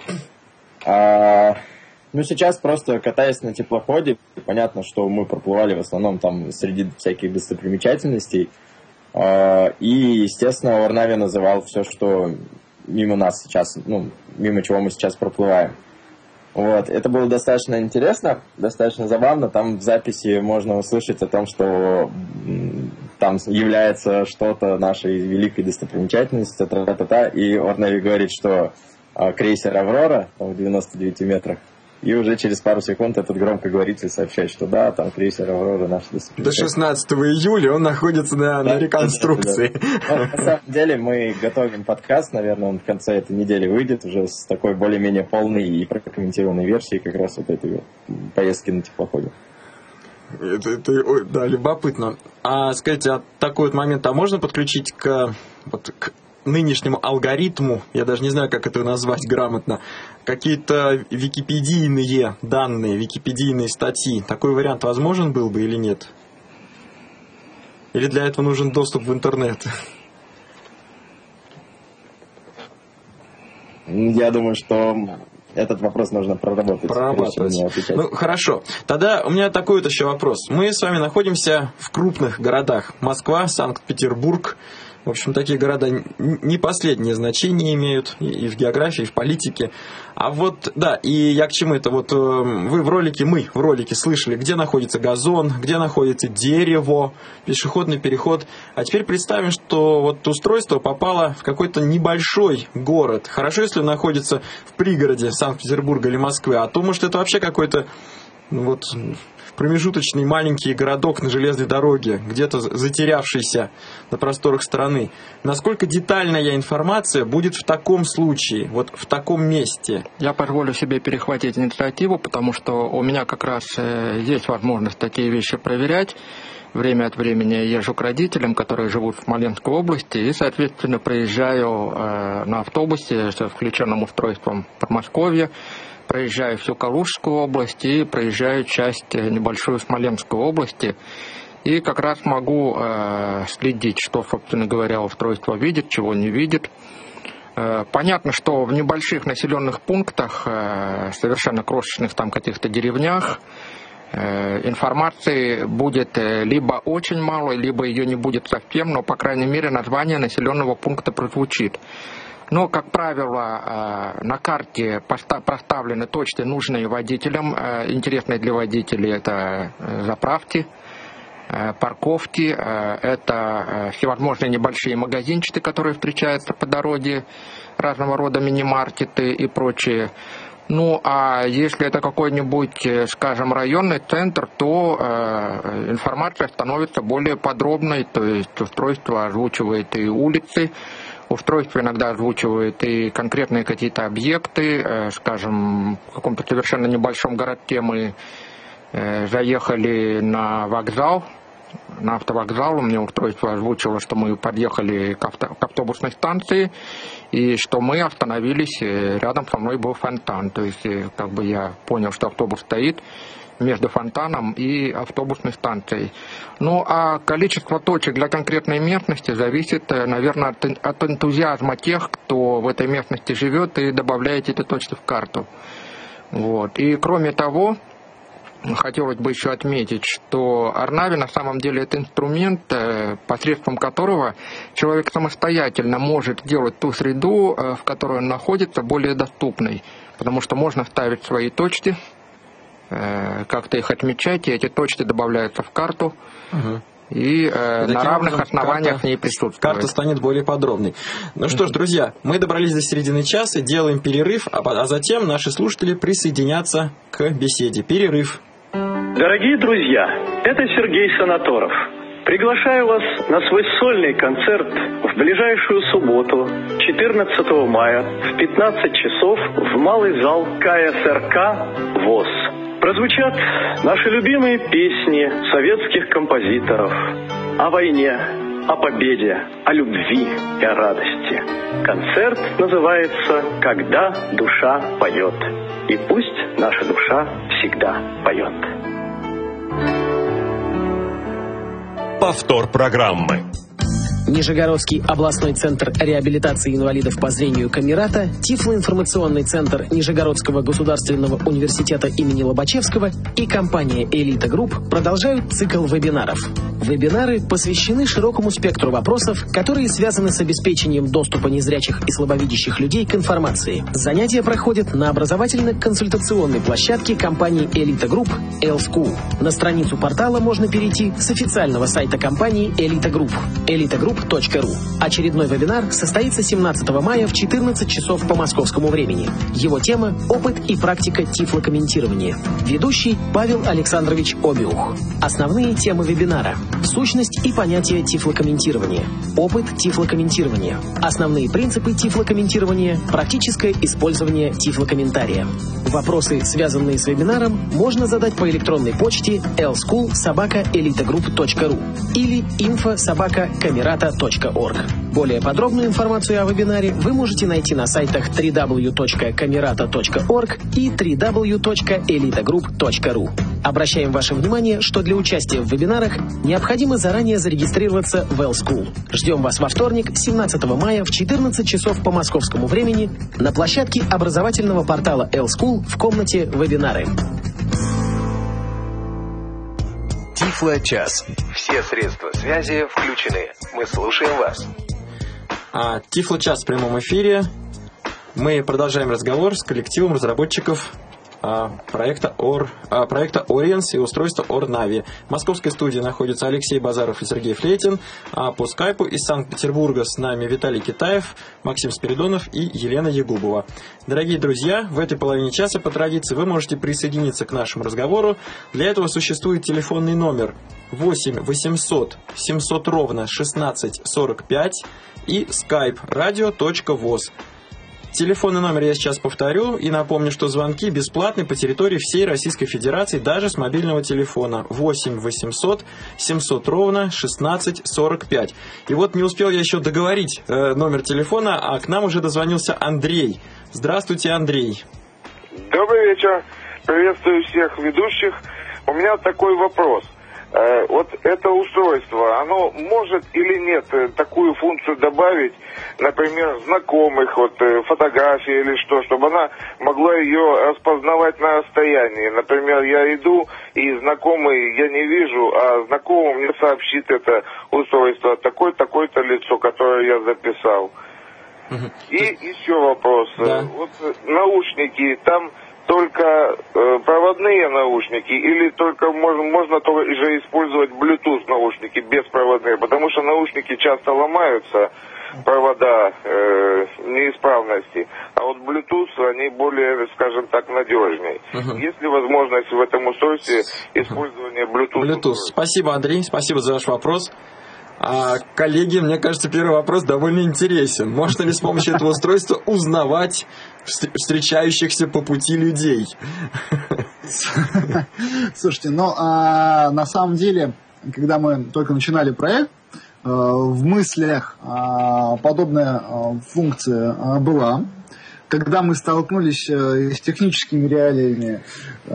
А, ну, сейчас просто катаясь на теплоходе, понятно, что мы проплывали в основном там среди всяких достопримечательностей. А, и, естественно, Орнави называл все, что мимо нас сейчас, ну, мимо чего мы сейчас проплываем. Вот. Это было достаточно интересно, достаточно забавно. Там в записи можно услышать о том, что там является что-то нашей великой достопримечательностью, та-та-та-та, и Орнави говорит, что крейсер «Аврора» там, в девяноста девяти метрах, и уже через пару секунд этот громкоговоритель сообщает, что да, там крейсер «Аврора» наш достопримечательность. До шестнадцатого июля он находится на, да, на реконструкции. Да, да, да. На самом деле мы готовим подкаст, наверное, он в конце этой недели выйдет, уже с такой более-менее полной и прокомментированной версией как раз вот этой поездки на теплоходе. Это, это ой, да, любопытно. А скажите, а такой вот момент, а можно подключить к, вот, к нынешнему алгоритму, я даже не знаю, как это назвать грамотно, какие-то википедийные данные, википедийные статьи? Такой вариант возможен был бы или нет? Или для этого нужен доступ в интернет? Я думаю, что этот вопрос нужно проработать. Прорабатывать. Ну, хорошо. Тогда у меня такой вот еще вопрос. Мы с вами находимся в крупных городах. Москва, Санкт-Петербург. В общем, такие города не последнее значение имеют и в географии, и в политике. А вот, да, и я к чему это? Вот вы в ролике, мы в ролике слышали, где находится газон, где находится дерево, пешеходный переход. А теперь представим, что вот устройство попало в какой-то небольшой город. Хорошо, если находится в пригороде Санкт-Петербурга или Москвы, а то, может, это вообще какой-то, ну, вот, промежуточный маленький городок на железной дороге, где-то затерявшийся на просторах страны. Насколько детальная информация будет в таком случае, вот в таком месте? Я позволю себе перехватить инициативу, потому что у меня как раз есть возможность такие вещи проверять. Время от времени я езжу к родителям, которые живут в Смоленской области, и, соответственно, проезжаю на автобусе с включенным устройством в Подмосковье, проезжаю всю Калужскую область и проезжаю часть небольшую Смоленской области. И как раз могу э, следить, что, собственно говоря, устройство видит, чего не видит. Э, понятно, что в небольших населенных пунктах, э, совершенно крошечных там каких-то деревнях, э, информации будет э, либо очень мало, либо ее не будет совсем, но, по крайней мере, название населенного пункта прозвучит. Но, как правило, на карте проставлены точки, нужные водителям, интересные для водителей. Это заправки, парковки, это всевозможные небольшие магазинчики, которые встречаются по дороге, разного рода мини-маркеты и прочее. Ну, а если это какой-нибудь, скажем, районный центр, то э, информация становится более подробной, то есть устройство озвучивает и улицы, устройство иногда озвучивает и конкретные какие-то объекты, э, скажем, в каком-то совершенно небольшом городке мы э, заехали на вокзал, на автовокзал, у меня устройство озвучило, что мы подъехали к, авто, к автобусной станции, и что мы остановились, рядом со мной был фонтан, то есть как бы я понял, что автобус стоит между фонтаном и автобусной станцией. Ну, а количество точек для конкретной местности зависит, наверное, от, от энтузиазма тех, кто в этой местности живет и добавляет эти точки в карту. Вот. И кроме того, хотелось бы еще отметить, что Арнави на самом деле это инструмент, посредством которого человек самостоятельно может сделать ту среду, в которой он находится, более доступной. Потому что можно ставить свои точки, как-то их отмечать, и эти точки добавляются в карту. Угу. И э, на равных основаниях в ней присутствует. Карта станет более подробной. Ну что ж, друзья, мы добрались до середины часа, делаем перерыв, а, а затем наши слушатели присоединятся к беседе. Перерыв. Дорогие друзья, это Сергей Санаторов. Приглашаю вас на свой сольный концерт в ближайшую субботу, четырнадцатого мая, в пятнадцать часов в малый зал ка эс эр ка ВОС. Прозвучат наши любимые песни советских композиторов о войне, о победе, о любви и о радости. Концерт называется «Когда душа поет». И пусть наша душа всегда поет. Повтор программы. Нижегородский областной центр реабилитации инвалидов по зрению Камерата, Тифлоинформационный центр Нижегородского государственного университета имени Лобачевского и компания «Элита Групп» продолжают цикл вебинаров. Вебинары посвящены широкому спектру вопросов, которые связаны с обеспечением доступа незрячих и слабовидящих людей к информации. Занятия проходят на образовательно-консультационной площадке компании «Элита Групп» L-School. На страницу портала можно перейти с официального сайта компании «Элита Групп» элита групп точка ру. Очередной вебинар состоится семнадцатого мая в четырнадцать часов по московскому времени. Его тема – опыт и практика тифлокомментирования. Ведущий Павел Александрович Обиух. Основные темы вебинара: сущность и понятие тифлокомментирования, опыт тифлокомментирования, основные принципы тифлокомментирования, практическое использование тифлокомментария. Вопросы, связанные с вебинаром, можно задать по электронной почте эл скул собака элита групп точка ру или инфо собака камерата точка орг. Более подробную информацию о вебинаре вы можете найти на сайтах дабл ю дабл ю дабл ю точка камерата точка орг и дабл ю дабл ю дабл ю точка элита групп точка ру. Обращаем ваше внимание, что для участия в вебинарах необходимо заранее зарегистрироваться в L-School. Ждем вас во вторник, семнадцатого мая в четырнадцать часов по московскому времени на площадке образовательного портала L-School в комнате «Вебинары». Тифло-час. Все средства связи включены. Мы слушаем вас. А, Тифло-час в прямом эфире. Мы продолжаем разговор с коллективом разработчиков а, проекта, Ор, а, проекта Oriens и устройства Орнави. В московской студии находятся Алексей Базаров и Сергей Флейтин, а по скайпу из Санкт-Петербурга с нами Виталий Китаев, Максим Спиридонов и Елена Ягубова. Дорогие друзья, в этой половине часа по традиции вы можете присоединиться к нашему разговору. Для этого существует телефонный номер восемь восемьсот семьсот ровно шестнадцать сорок пять и skype radio точка voz. Телефонный номер я сейчас повторю и напомню, что звонки бесплатны по территории всей Российской Федерации, даже с мобильного телефона. восемь восемьсот семьсот ровно шестнадцать сорок пять. И вот не успел я еще договорить э, номер телефона, а к нам уже дозвонился Андрей. Здравствуйте, Андрей. Добрый вечер. Приветствую всех ведущих. У меня такой вопрос. Вот это устройство, оно может или нет такую функцию добавить, например, знакомых, вот фотографии или что, чтобы она могла ее распознавать на расстоянии. Например, я иду, и знакомый я не вижу, а знакомый мне сообщит это устройство, такое-такое-то лицо, которое я записал. И еще вопрос. Да. Вот наушники, там только э, проводные наушники или только можно, можно только же использовать Bluetooth наушники беспроводные, потому что наушники часто ломаются, провода э, неисправности, а вот Bluetooth они более, скажем так, надежнее. Uh-huh. Есть ли возможность в этом устройстве использования Bluetooth? Bluetooth. Спасибо, Андрей, спасибо за ваш вопрос. А, коллеги, мне кажется, первый вопрос довольно интересен. Можно ли с помощью этого устройства узнавать встречающихся по пути людей? Слушайте, ну, а, на самом деле, когда мы только начинали проект, в мыслях а, подобная а, функция а, была. Когда мы столкнулись с техническими реалиями,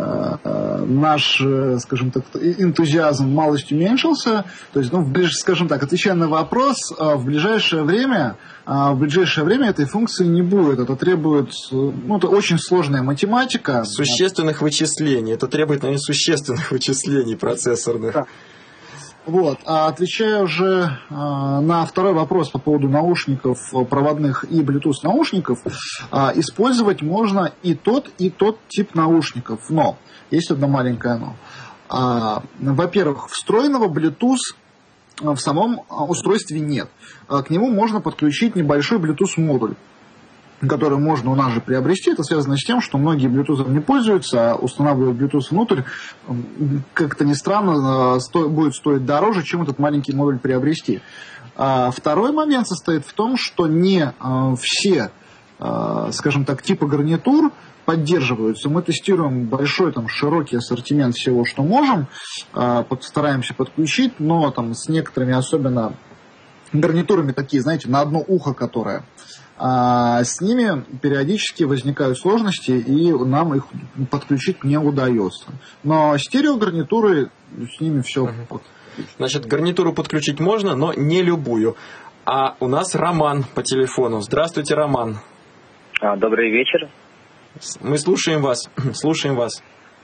наш, скажем так, энтузиазм малость уменьшился. То есть, ну, скажем так, отвечая на вопрос, в ближайшее время, в ближайшее время этой функции не будет. Это требует, ну, это очень сложная математика. Существенных вычислений. Это требует, наверное, существенных вычислений процессорных. Да. Вот. А отвечая уже а, на второй вопрос по поводу наушников проводных и Bluetooth наушников, а, использовать можно и тот, и тот тип наушников. Но есть одно маленькое но. А, во-первых, встроенного Bluetooth в самом устройстве нет. А, к нему можно подключить небольшой Bluetooth модуль, который можно у нас же приобрести. Это связано с тем, что многие Bluetooth не пользуются, а устанавливать Bluetooth внутрь, как-то ни странно, сто, будет стоить дороже, чем этот маленький модуль приобрести. А второй момент состоит в том, что не а, все, а, скажем так, типы гарнитур поддерживаются. Мы тестируем большой, там, широкий ассортимент всего, что можем, а, постараемся подключить, но там, с некоторыми, особенно гарнитурами такие, знаете, на одно ухо, которое... А с ними периодически возникают сложности, и нам их подключить не удается. Но стереогарнитуры, с ними все. Uh-huh. Значит, гарнитуру подключить можно, но не любую. А у нас Роман по телефону. Здравствуйте, Роман. А, добрый вечер. Мы слушаем вас. Слушаем вас.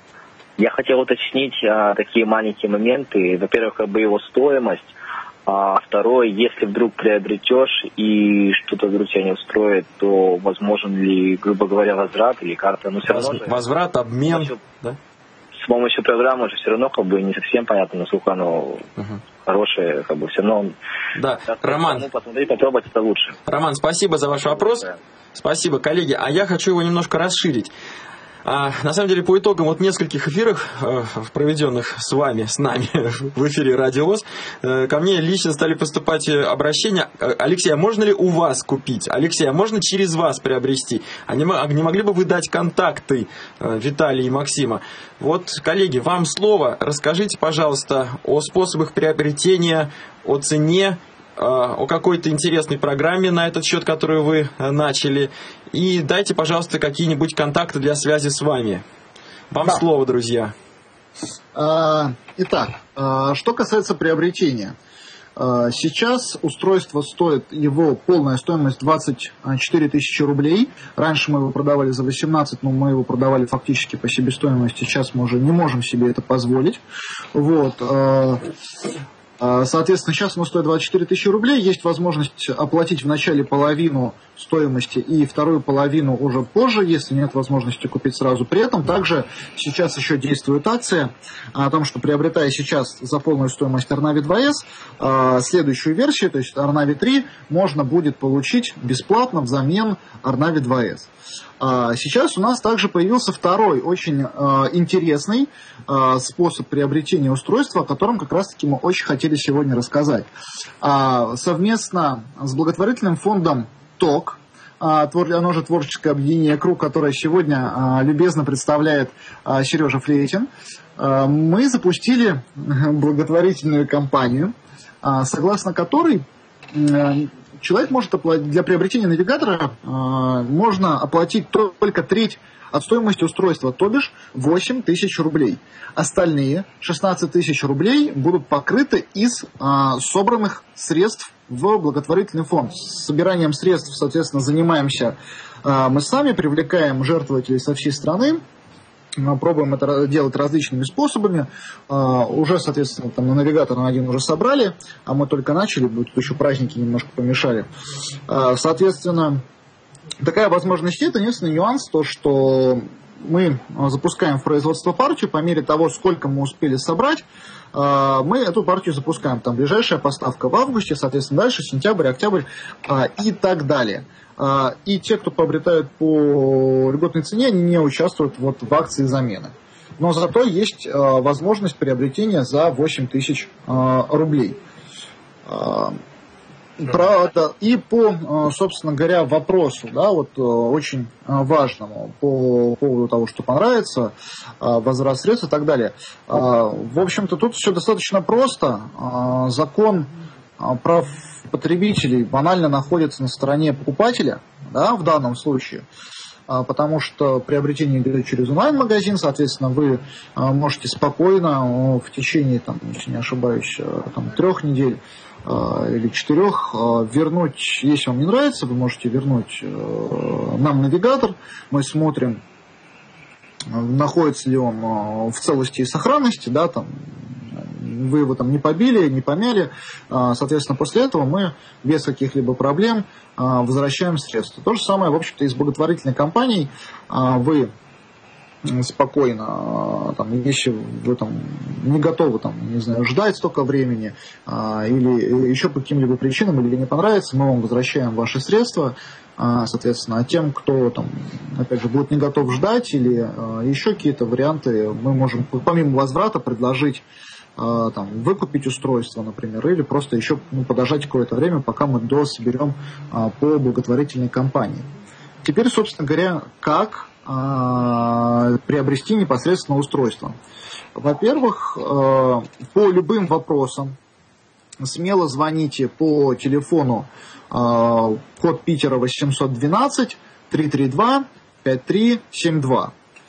Я хотел уточнить а, такие маленькие моменты. Во-первых, как бы его стоимость. А второе, если вдруг приобретешь и что-то вдруг тебя не устроит, то возможен ли, грубо говоря, возврат или как-то? Ну, все Воз, равно же, возврат, обмен. С помощью, да? с помощью программы же все равно как бы не совсем понятно, насколько оно uh-huh. хорошее, как бы все равно. Да, Роман. Ну, посмотреть, попробовать это лучше. Роман, спасибо за ваш вопрос. Да. Спасибо, коллеги. А я хочу его немножко расширить. А, на самом деле, по итогам вот нескольких эфиров, э, проведенных с вами, с нами в эфире Радио ВОС, э, ко мне лично стали поступать обращения. Алексей, а можно ли у вас купить? Алексей, а можно через вас приобрести? А не, а не могли бы вы дать контакты э, Виталия и Максима? Вот, коллеги, вам слово. Расскажите, пожалуйста, о способах приобретения, о цене, о какой-то интересной программе на этот счет, которую вы начали. И дайте, пожалуйста, какие-нибудь контакты для связи с вами. Вам да. слово, друзья. Итак, что касается приобретения. Сейчас устройство стоит, его полная стоимость двадцать четыре тысячи рублей. Раньше мы его продавали за восемнадцать, но мы его продавали фактически по себестоимости. Сейчас мы уже не можем себе это позволить. Вот. Соответственно, сейчас оно стоит двадцать четыре тысячи рублей. Есть возможность оплатить вначале половину стоимости и вторую половину уже позже, если нет возможности купить сразу. При этом также сейчас еще действует акция о том, что приобретая сейчас за полную стоимость Arnavi два эс, следующую версию, то есть Arnavi три, можно будет получить бесплатно взамен Arnavi два эс. Сейчас у нас также появился второй очень интересный способ приобретения устройства, о котором как раз-таки мы очень хотели сегодня рассказать. Совместно с благотворительным фондом ТОК, оно же творческое объединение «Круг», которое сегодня любезно представляет Сережа Флейтин, мы запустили благотворительную кампанию, согласно которой человек может оплатить, для приобретения навигатора э, можно оплатить только треть от стоимости устройства, то бишь восемь тысяч рублей. Остальные шестнадцать тысяч рублей будут покрыты из а, собранных средств в благотворительный фонд. С собиранием средств, соответственно, занимаемся а, мы сами, привлекаем жертвователей со всей страны, а, пробуем это делать различными способами. А, уже, соответственно, там, на навигатор на один уже собрали, а мы только начали, тут еще праздники немножко помешали. А, соответственно, такая возможность есть. Единственный нюанс, то что мы запускаем в производство партию, по мере того, сколько мы успели собрать, мы эту партию запускаем. Там ближайшая поставка в августе, соответственно, дальше сентябрь, октябрь и так далее. И те, кто приобретают по льготной цене, они не участвуют вот в акции замены. Но зато есть возможность приобретения за восемь тысяч рублей. Правда, и по, собственно говоря, вопросу, да, вот очень важному по поводу того, что понравится, возврат средств и так далее. В общем-то, тут все достаточно просто. Закон прав потребителей банально находится на стороне покупателя, да, в данном случае. Потому что приобретение идет через онлайн-магазин, соответственно, вы можете спокойно в течение, там, если не ошибаюсь, там, трех недель или четырех вернуть, если вам не нравится, вы можете вернуть нам навигатор, мы смотрим, находится ли он в целости и сохранности, да, там, вы его там не побили, не помяли, соответственно, после этого мы без каких-либо проблем возвращаем средства. То же самое, в общем-то, и с благотворительной компанией. Вы спокойно, там, если вы там не готовы, там, не знаю, ждать столько времени, а, или еще по каким-либо причинам, или не понравится, мы вам возвращаем ваши средства, а, соответственно, а тем, кто там, опять же, будет не готов ждать, или а, еще какие-то варианты, мы можем помимо возврата предложить а, там, выкупить устройство, например, или просто еще, ну, подождать какое-то время, пока мы дособерем а, по благотворительной компании. Теперь, собственно говоря, как приобрести непосредственно устройство. Во-первых, по любым вопросам смело звоните по телефону код Питера восемьсот двенадцать триста тридцать два пятьдесят три семьдесят два.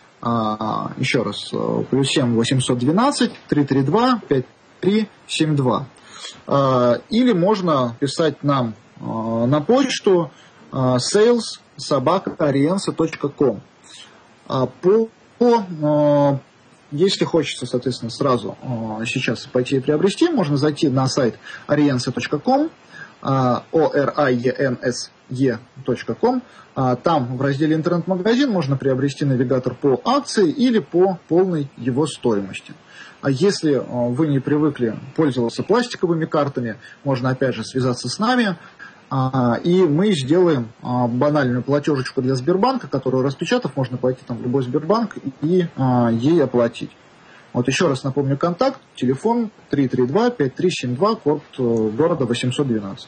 Еще раз, плюс семь восемьсот двенадцать триста тридцать два пятьдесят три семьдесят два. Или можно писать нам на почту sales собака ариенса точка ком. По, по, если хочется, соответственно, сразу сейчас пойти и приобрести, можно зайти на сайт ариенса точка ком, о эр ай и эн эс и точка ком. Там в разделе интернет-магазин можно приобрести навигатор по акции или по полной его стоимости. А если вы не привыкли пользоваться пластиковыми картами, можно опять же связаться с нами, и мы сделаем банальную платежечку для Сбербанка, которую, распечатав, можно пойти там в любой Сбербанк и ей оплатить. Вот еще раз напомню контакт, телефон три три два пять три семь два, код города восемьсот двенадцать.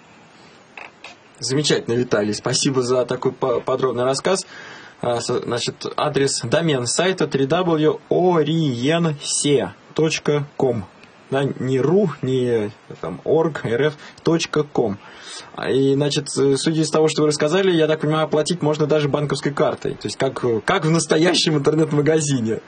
Замечательно, Виталий, спасибо за такой подробный рассказ. Значит, адрес, домен сайта дабл ю дабл ю дабл ю точка ориенсе точка ком. Да, не ру, не там, орг, рф, точка ком. И, значит, судя из того, что вы рассказали, я так понимаю, оплатить можно даже банковской картой. То есть, как, как в настоящем интернет-магазине.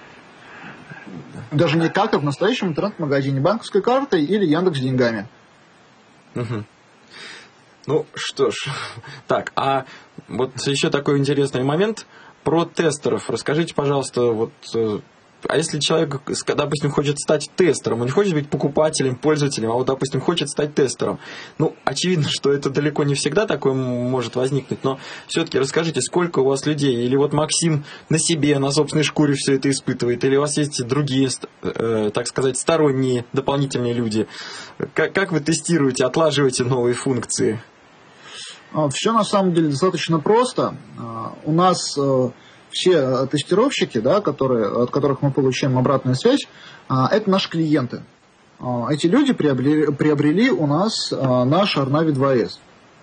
Даже не как, а в настоящем интернет-магазине. Банковской картой или Яндекс.Деньгами. Угу. Ну, что ж. Так, а вот еще такой интересный момент про тестеров. Расскажите, пожалуйста, вот... А если человек, допустим, хочет стать тестером, он не хочет быть покупателем, пользователем, а вот, допустим, хочет стать тестером. Ну, очевидно, что это далеко не всегда такое может возникнуть, но все-таки расскажите, сколько у вас людей? Или вот Максим на себе, на собственной шкуре все это испытывает? Или у вас есть другие, э, так сказать, сторонние дополнительные люди? Как, как вы тестируете, отлаживаете новые функции? Все на самом деле достаточно просто. У нас... Все тестировщики, да, которые, от которых мы получаем обратную связь, это наши клиенты. Эти люди приобрели, приобрели у нас наш Арнави два эс.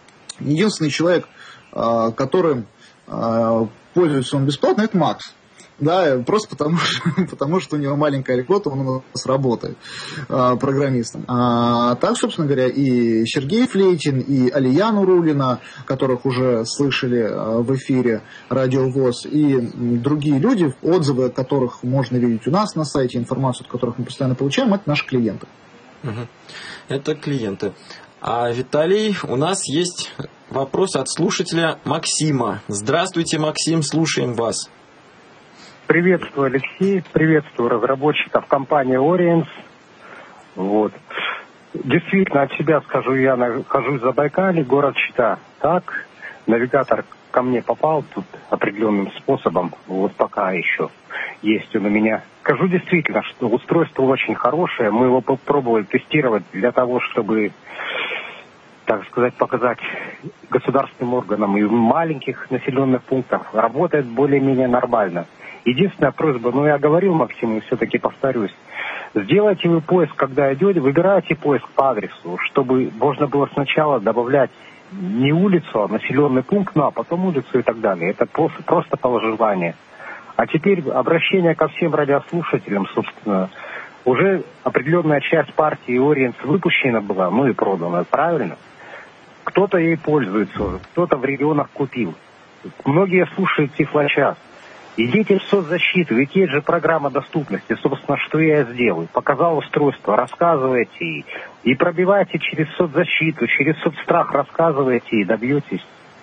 Единственный человек, которым пользуется он бесплатно, это Макс. Да, просто потому, потому что у него маленькая работа, он у нас работает а, программистом. А так, собственно говоря, и Сергей Флейтин, и Алия Нуруллина, которых уже слышали а, в эфире Радио ВОС, и другие люди, отзывы которых можно видеть у нас на сайте, информацию от которых мы постоянно получаем, это наши клиенты. Угу. Это клиенты. А, Виталий, у нас есть вопрос от слушателя Максима. Здравствуйте, Максим, слушаем вас. Приветствую, Алексей, приветствую разработчиков компании Oriens. Вот. Действительно, от себя скажу, я нахожусь в Забайкале, город Чита. Так, навигатор ко мне попал тут определенным способом, вот пока еще есть он у меня. Скажу действительно, что устройство очень хорошее, мы его попробовали тестировать для того, чтобы, так сказать, показать государственным органам и в маленьких населенных пунктах. Работает более-менее нормально. Единственная просьба, ну я говорил Максиму, все-таки повторюсь, сделайте вы поиск, когда идете, выбирайте поиск по адресу, чтобы можно было сначала добавлять не улицу, а населенный пункт, ну а потом улицу и так далее. Это просто, просто по желанию. А теперь обращение ко всем радиослушателям, собственно. Уже определенная часть партии Oriens выпущена была, ну и продана, правильно? Кто-то ей пользуется, кто-то в регионах купил. Многие слушают Тифлочас. Идите в соцзащиту, ведь есть же программа доступности. Собственно, что я сделаю? Показал устройство, рассказывайте и, и пробивайте через соцзащиту, через соцстрах рассказывайте и добьетесь.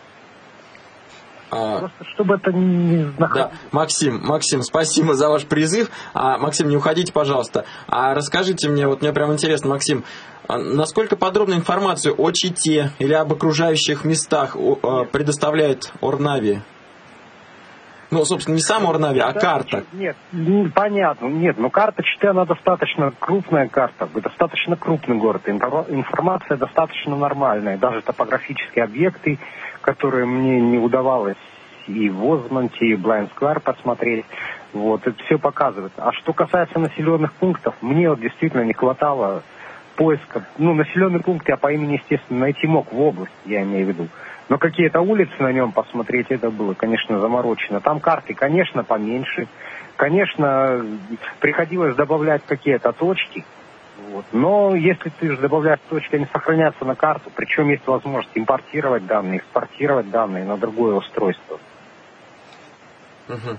А... Просто чтобы это не да. Максим, Максим, спасибо за ваш призыв. А, Максим, не уходите, пожалуйста. А расскажите мне, вот мне прям интересно, Максим, насколько подробную информацию о Чите или об окружающих местах предоставляет Орнави? Ну, собственно, не сам Орнави, а карта. Нет, понятно, нет, но карта Читы, она достаточно крупная карта, достаточно крупный город, информация достаточно нормальная, даже топографические объекты, которые мне не удавалось и в Озмонте, и в Блайнд-Сквер посмотреть, вот, это все показывает. А что касается населенных пунктов, мне вот действительно не хватало поиска, ну, населенный пункт я по имени, естественно, найти мог в области, я имею в виду. Но какие-то улицы на нем посмотреть, это было, конечно, заморочено. Там карты, конечно, поменьше. Конечно, приходилось добавлять какие-то точки. Вот. Но если ты же добавляешь точки, они сохранятся на карту. Причем есть возможность импортировать данные, экспортировать данные на другое устройство. Угу.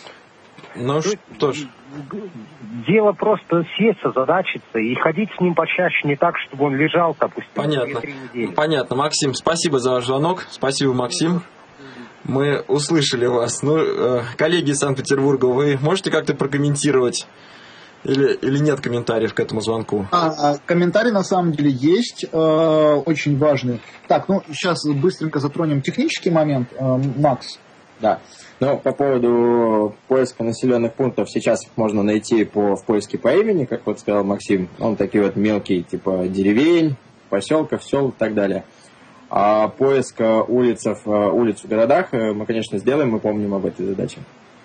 Ну что ж. Дело просто сесть, озадачиться и ходить с ним почаще, не так, чтобы он лежал, допустим, понятно. две-три недели. Понятно, Максим, спасибо за ваш звонок. Спасибо, Максим. Мы услышали вас. Ну, э, коллеги из Санкт-Петербурга, вы можете как-то прокомментировать? Или, или нет комментариев к этому звонку? А, комментарий на самом деле есть, э, очень важный. Так, ну сейчас быстренько затронем технический момент. Э, Макс. Да. Ну, по поводу поиска населенных пунктов, сейчас их можно найти по, в поиске по имени, как вот сказал Максим. Он такие вот мелкие, типа деревень, поселков, сел и так далее. А поиск улиц, улиц в городах мы, конечно, сделаем, мы помним об этой задаче.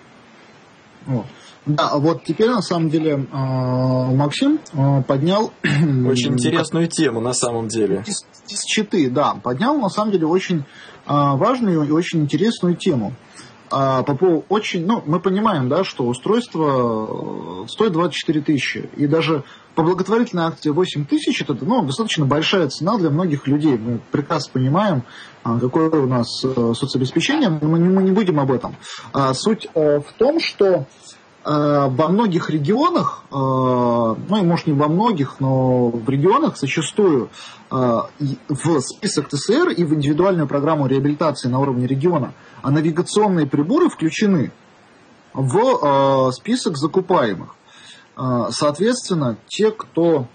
О. Да, вот теперь, на самом деле, Максим поднял... Очень интересную тему, на самом деле. Из, из Читы, да, поднял, на самом деле, очень важную и очень интересную тему. По поводу очень, ну, мы понимаем, да, что устройство стоит двадцать четыре тысячи, и даже по благотворительной акции восемь тысяч, это, ну, достаточно большая цена для многих людей. Мы прекрасно понимаем, какое у нас соцобеспечение, но мы не, мы не будем об этом. Суть в том, что во многих регионах, ну и может не во многих, но в регионах зачастую в список ТСР и в индивидуальную программу реабилитации на уровне региона навигационные приборы включены в список закупаемых. Соответственно, те, кто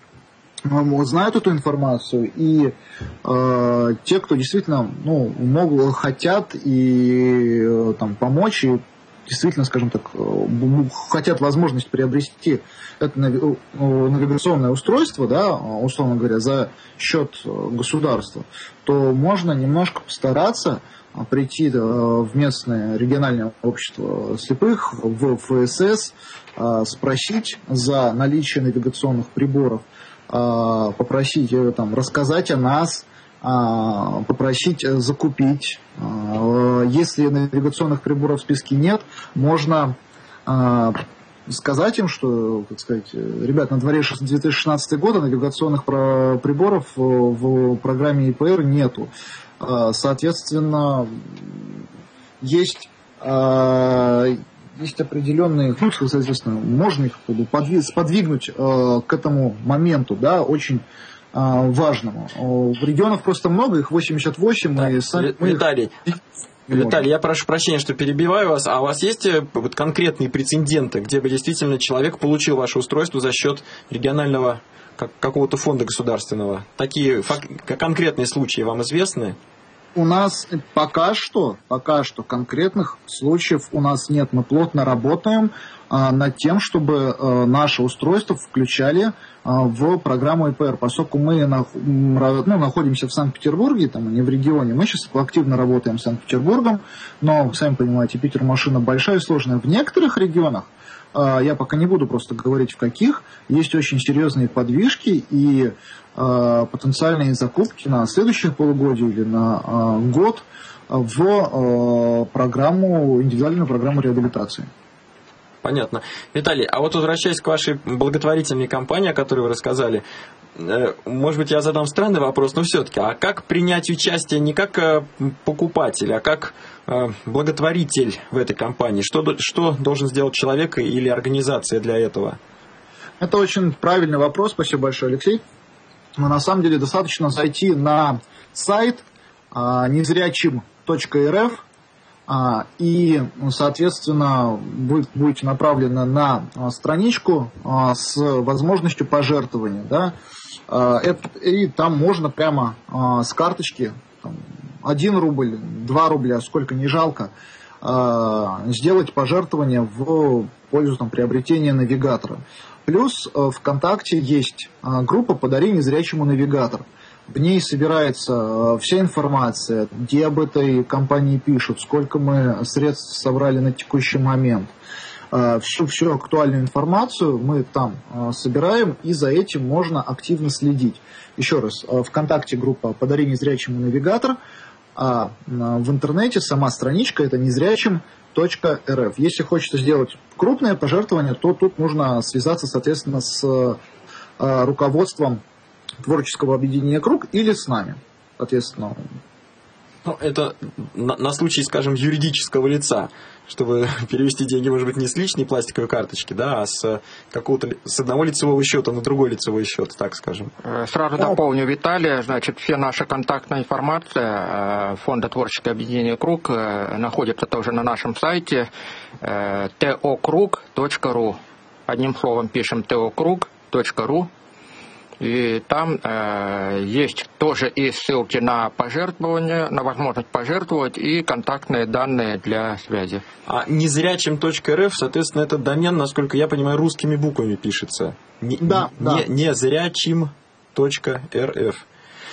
знают эту информацию, и те, кто действительно, ну, могут, хотят и там, помочь, и действительно, скажем так, хотят возможность приобрести это навигационное устройство, да, условно говоря, за счет государства, то можно немножко постараться прийти в местное региональное общество слепых, в ФСС, спросить за наличие навигационных приборов, попросить там, рассказать о нас, попросить закупить если навигационных приборов в списке нет, можно сказать им, что, так сказать, ребят, на дворе две тысячи шестнадцатый год, навигационных приборов в программе и пэ эр нету. Соответственно, есть, есть определенные, ну, соответственно, можно их сподвигнуть к этому моменту, да, очень важному. В регионах просто много, их восемьдесят восемь. Так, и сами, Виталий, Виталий, я прошу прощения, что перебиваю вас, а у вас есть вот конкретные прецеденты, где бы действительно человек получил ваше устройство за счет регионального как, какого-то фонда государственного? Такие фак, конкретные случаи вам известны? У нас пока что, пока что конкретных случаев у нас нет. Мы плотно работаем а, над тем, чтобы а, наше устройство включали а, в программу и пэ эр. Поскольку мы на, ну, находимся в Санкт-Петербурге, там, а не в регионе, мы сейчас активно работаем с Санкт-Петербургом, но, сами понимаете, Питер машина большая и сложная. В некоторых регионах, а, я пока не буду просто говорить в каких, есть очень серьезные подвижки и потенциальные закупки на следующее полугодие или на э, год в э, программу, индивидуальную программу реабилитации. Понятно. Виталий, а вот возвращаясь к вашей благотворительной кампании, о которой вы рассказали, э, может быть, я задам странный вопрос, но все-таки, а как принять участие не как э, покупатель, а как э, благотворитель в этой кампании? Что, что должен сделать человек или организация для этого? Это очень правильный вопрос. Спасибо большое, Алексей. Но на самом деле достаточно зайти на сайт а, незрячим точка эр эф а, и, соответственно, вы будете направлены на а, страничку а, с возможностью пожертвования. Да? А, это, и там можно прямо а, с карточки там, один рубль, два рубля, сколько не жалко, а, сделать пожертвование в пользу там, приобретения навигатора. Плюс в ВКонтакте есть группа «Подари незрячему навигатор». В ней собирается вся информация, где об этой компании пишут, сколько мы средств собрали на текущий момент. Всю, всю актуальную информацию мы там собираем, и за этим можно активно следить. Еще раз, ВКонтакте группа «Подари незрячему навигатор», а в интернете сама страничка – это незрячим точка эр эф. Если хочется сделать крупное пожертвование, то тут нужно связаться, соответственно, с э, руководством творческого объединения «Круг» или с нами, соответственно. Ну, это на, на случай, скажем, юридического лица, чтобы перевести деньги, может быть, не с личной пластиковой карточки, да, а с какого-то с одного лицевого счета на другой лицевой счет, так скажем. Сразу дополню Виталия, значит, все наша контактная информация фонда «Творческое объединение «Круг» находится тоже на нашем сайте тэ о круг точка ру. Одним словом пишем тэ о круг точка ру. И там э, есть тоже и ссылки на пожертвования, на возможность пожертвовать и контактные данные для связи. А незрячим точка эр эф, соответственно, этот домен, насколько я понимаю, русскими буквами пишется. Не, да, не, да. Незрячим точка эр эф.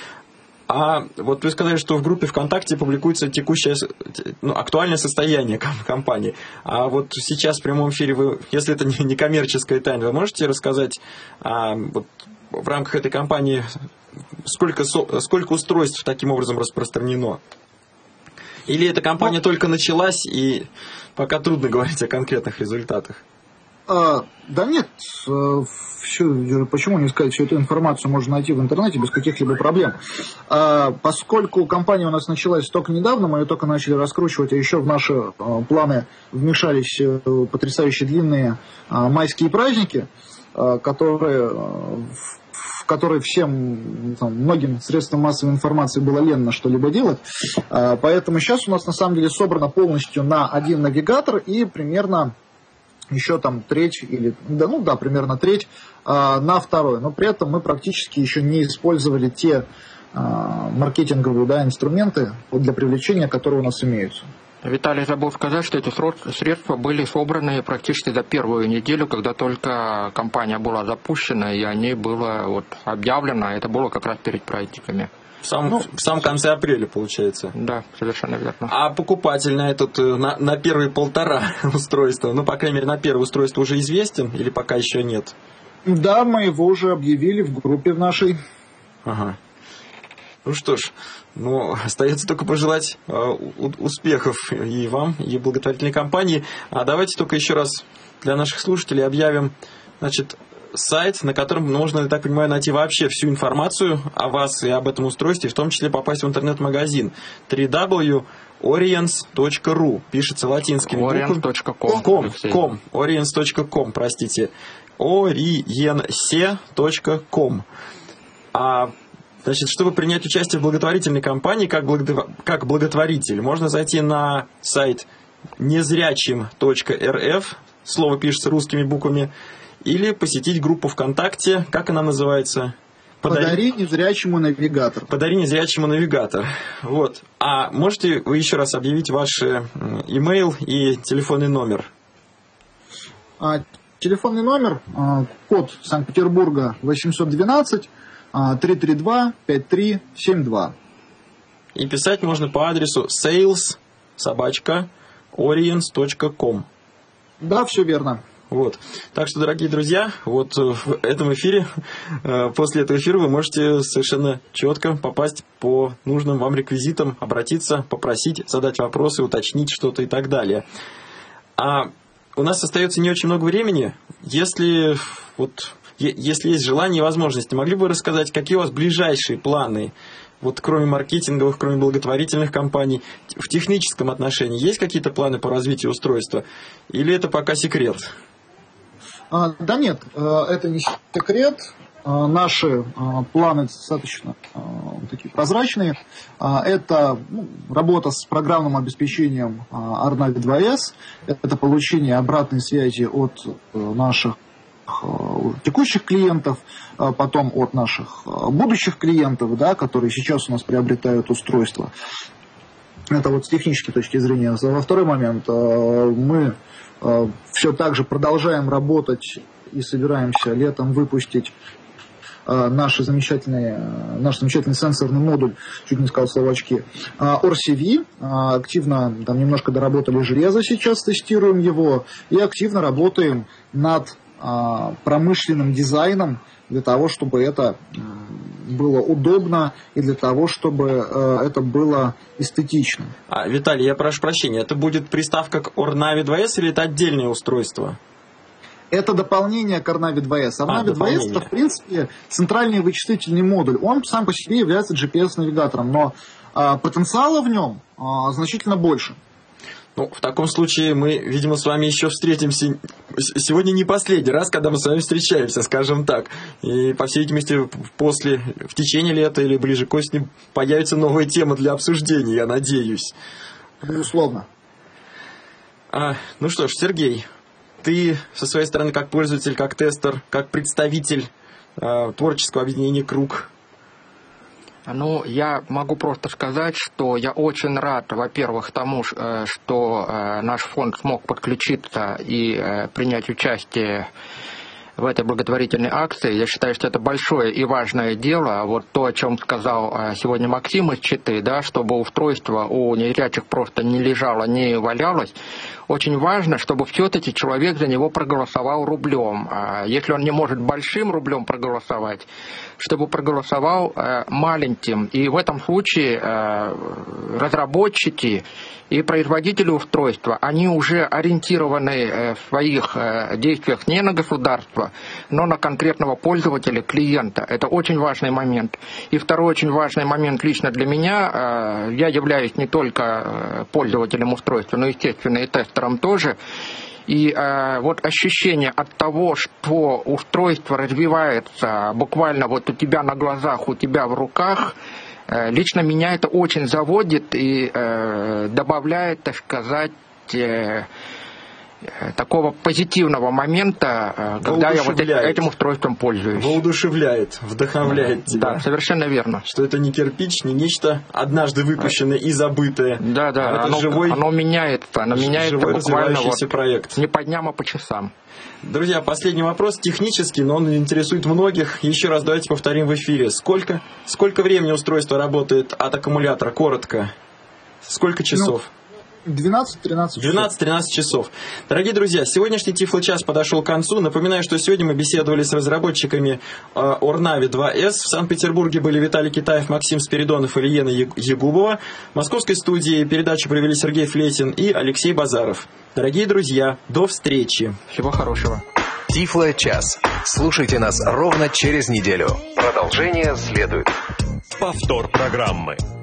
А вот вы сказали, что в группе ВКонтакте публикуется текущее, ну, актуальное состояние компании. А вот сейчас в прямом эфире, вы, если это не коммерческая тайна, вы можете рассказать, а, вот, в рамках этой кампании сколько, сколько устройств таким образом распространено? Или эта кампания ну, только началась и пока трудно говорить о конкретных результатах? А, да нет, все, почему не сказать, всю эту информацию можно найти в интернете без каких-либо проблем. А, поскольку компания у нас началась только недавно, мы ее только начали раскручивать, а еще в наши а, планы вмешались а, потрясающие длинные а, майские праздники, а, которые, в, в которые всем, там, многим средствам массовой информации было ленно что-либо делать. А, поэтому сейчас у нас на самом деле собрано полностью на один навигатор и примерно еще там треть, или, да, ну да, примерно треть а, на второй. Но при этом мы практически еще не использовали те а, маркетинговые, да, инструменты для привлечения, которые у нас имеются. Виталий забыл сказать, что эти средства были собраны практически за первую неделю, когда только компания была запущена, и о ней было вот объявлено, это было как раз перед праздниками. В самом, ну, в самом конце апреля, получается. Да, совершенно верно. А покупатель на, этот, на, на первые полтора устройства, ну, по крайней мере, на первое устройство уже известен или пока еще нет? Да, мы его уже объявили в группе в нашей. Ага. Ну что ж, ну, остается только пожелать э, успехов и вам, и благотворительной компании. А давайте только еще раз для наших слушателей объявим, значит, сайт, на котором можно, я так понимаю, найти вообще всю информацию о вас и об этом устройстве, в том числе попасть в интернет-магазин дабл ю дабл ю дабл ю точка oriens точка ру. Пишется латинскими буквами. oriens точка com. com. oriens точка com, простите. oriense точка com. А, значит, чтобы принять участие в благотворительной кампании как, благо... как благотворитель, можно зайти на сайт незрячим точка эр эф, слово пишется русскими буквами, или посетить группу ВКонтакте, как она называется? Подари, Подари незрячему навигатор. Подари незрячему навигатор. Вот. А можете вы еще раз объявить ваш имейл и телефонный номер? А, телефонный номер, а, код Санкт-Петербурга восемьсот двенадцать триста тридцать два пятьдесят три семьдесят два. И писать можно по адресу sales собака oriens точка com. Да, все верно. Вот. Так что, дорогие друзья, вот в этом эфире, после этого эфира вы можете совершенно четко попасть по нужным вам реквизитам, обратиться, попросить, задать вопросы, уточнить что-то и так далее. А у нас остается не очень много времени. Если, вот, если есть желание и возможности, могли бы вы рассказать, какие у вас ближайшие планы? Вот кроме маркетинговых, кроме благотворительных компаний, в техническом отношении есть какие-то планы по развитию устройства? Или это пока секрет? А, да нет, это не секрет. Наши планы достаточно такие прозрачные. Это работа с программным обеспечением Ornavi два эс. Это получение обратной связи от наших текущих клиентов, потом от наших будущих клиентов, да, которые сейчас у нас приобретают устройство. Это вот с технической точки зрения. Во второй момент мы все так же продолжаем работать и собираемся летом выпустить наш замечательный, наш замечательный сенсорный модуль, чуть не сказал словачки, ор си ви. Активно там немножко доработали железо, сейчас тестируем его, и активно работаем над промышленным дизайном для того, чтобы это было удобно и для того, чтобы это было эстетично. А, Виталий, я прошу прощения, это будет приставка к Ornavi два эс или это отдельное устройство? Это дополнение к Ornavi два эс. Ornavi два эс это, в принципе, центральный вычислительный модуль. Он сам по себе является джи пи эс-навигатором, но а, потенциала в нем а, значительно больше. Ну, в таком случае мы, видимо, с вами еще встретимся. Сегодня не последний раз, когда мы с вами встречаемся, скажем так. И, по всей видимости, после, в течение лета или ближе к осени появится новая тема для обсуждения, я надеюсь. Безусловно. А, ну что ж, Сергей, ты со своей стороны как пользователь, как тестер, как представитель э, творческого объединения «Круг». Ну, я могу просто сказать, что я очень рад, во-первых, тому, что наш фонд смог подключиться и принять участие в этой благотворительной акции. Я считаю, что это большое и важное дело. Вот то, о чем сказал сегодня Максим из Читы, да, чтобы устройство у незрячих просто не лежало, не валялось. Очень важно, чтобы все-таки человек за него проголосовал рублем. Если он не может большим рублем проголосовать, чтобы проголосовал маленьким. И в этом случае разработчики и производители устройства, они уже ориентированы в своих действиях не на государство, но на конкретного пользователя, клиента. Это очень важный момент. И второй очень важный момент лично для меня. Я являюсь не только пользователем устройства, но, естественно, и тестером тоже. И э, вот ощущение от того, что устройство развивается буквально вот у тебя на глазах, у тебя в руках, э, лично меня это очень заводит и э, добавляет, так сказать, э, такого позитивного момента, когда я вот этим устройством пользуюсь. Воодушевляет, вдохновляет тебя. Да, совершенно верно. Что это не кирпич, не нечто однажды выпущенное и забытое. Да, да, это оно, живой, оно меняется, оно меняется живой буквально вот проект. Не по дням, а по часам. Друзья, последний вопрос, технический, но он интересует многих. Еще раз давайте повторим в эфире. Сколько, сколько времени устройство работает от аккумулятора? Коротко. Сколько часов? двенадцать-тринадцать часов. двенадцать-тринадцать часов. Дорогие друзья, сегодняшний Тифло-час подошел к концу. Напоминаю, что сегодня мы беседовали с разработчиками э, Орнави два эс. В Санкт-Петербурге были Виталий Китаев, Максим Спиридонов и Лена Ягубова. В московской студии передачу провели Сергей Флетин и Алексей Базаров. Дорогие друзья, до встречи. Всего хорошего. Тифло-час. Слушайте нас ровно через неделю. Продолжение следует. Повтор программы.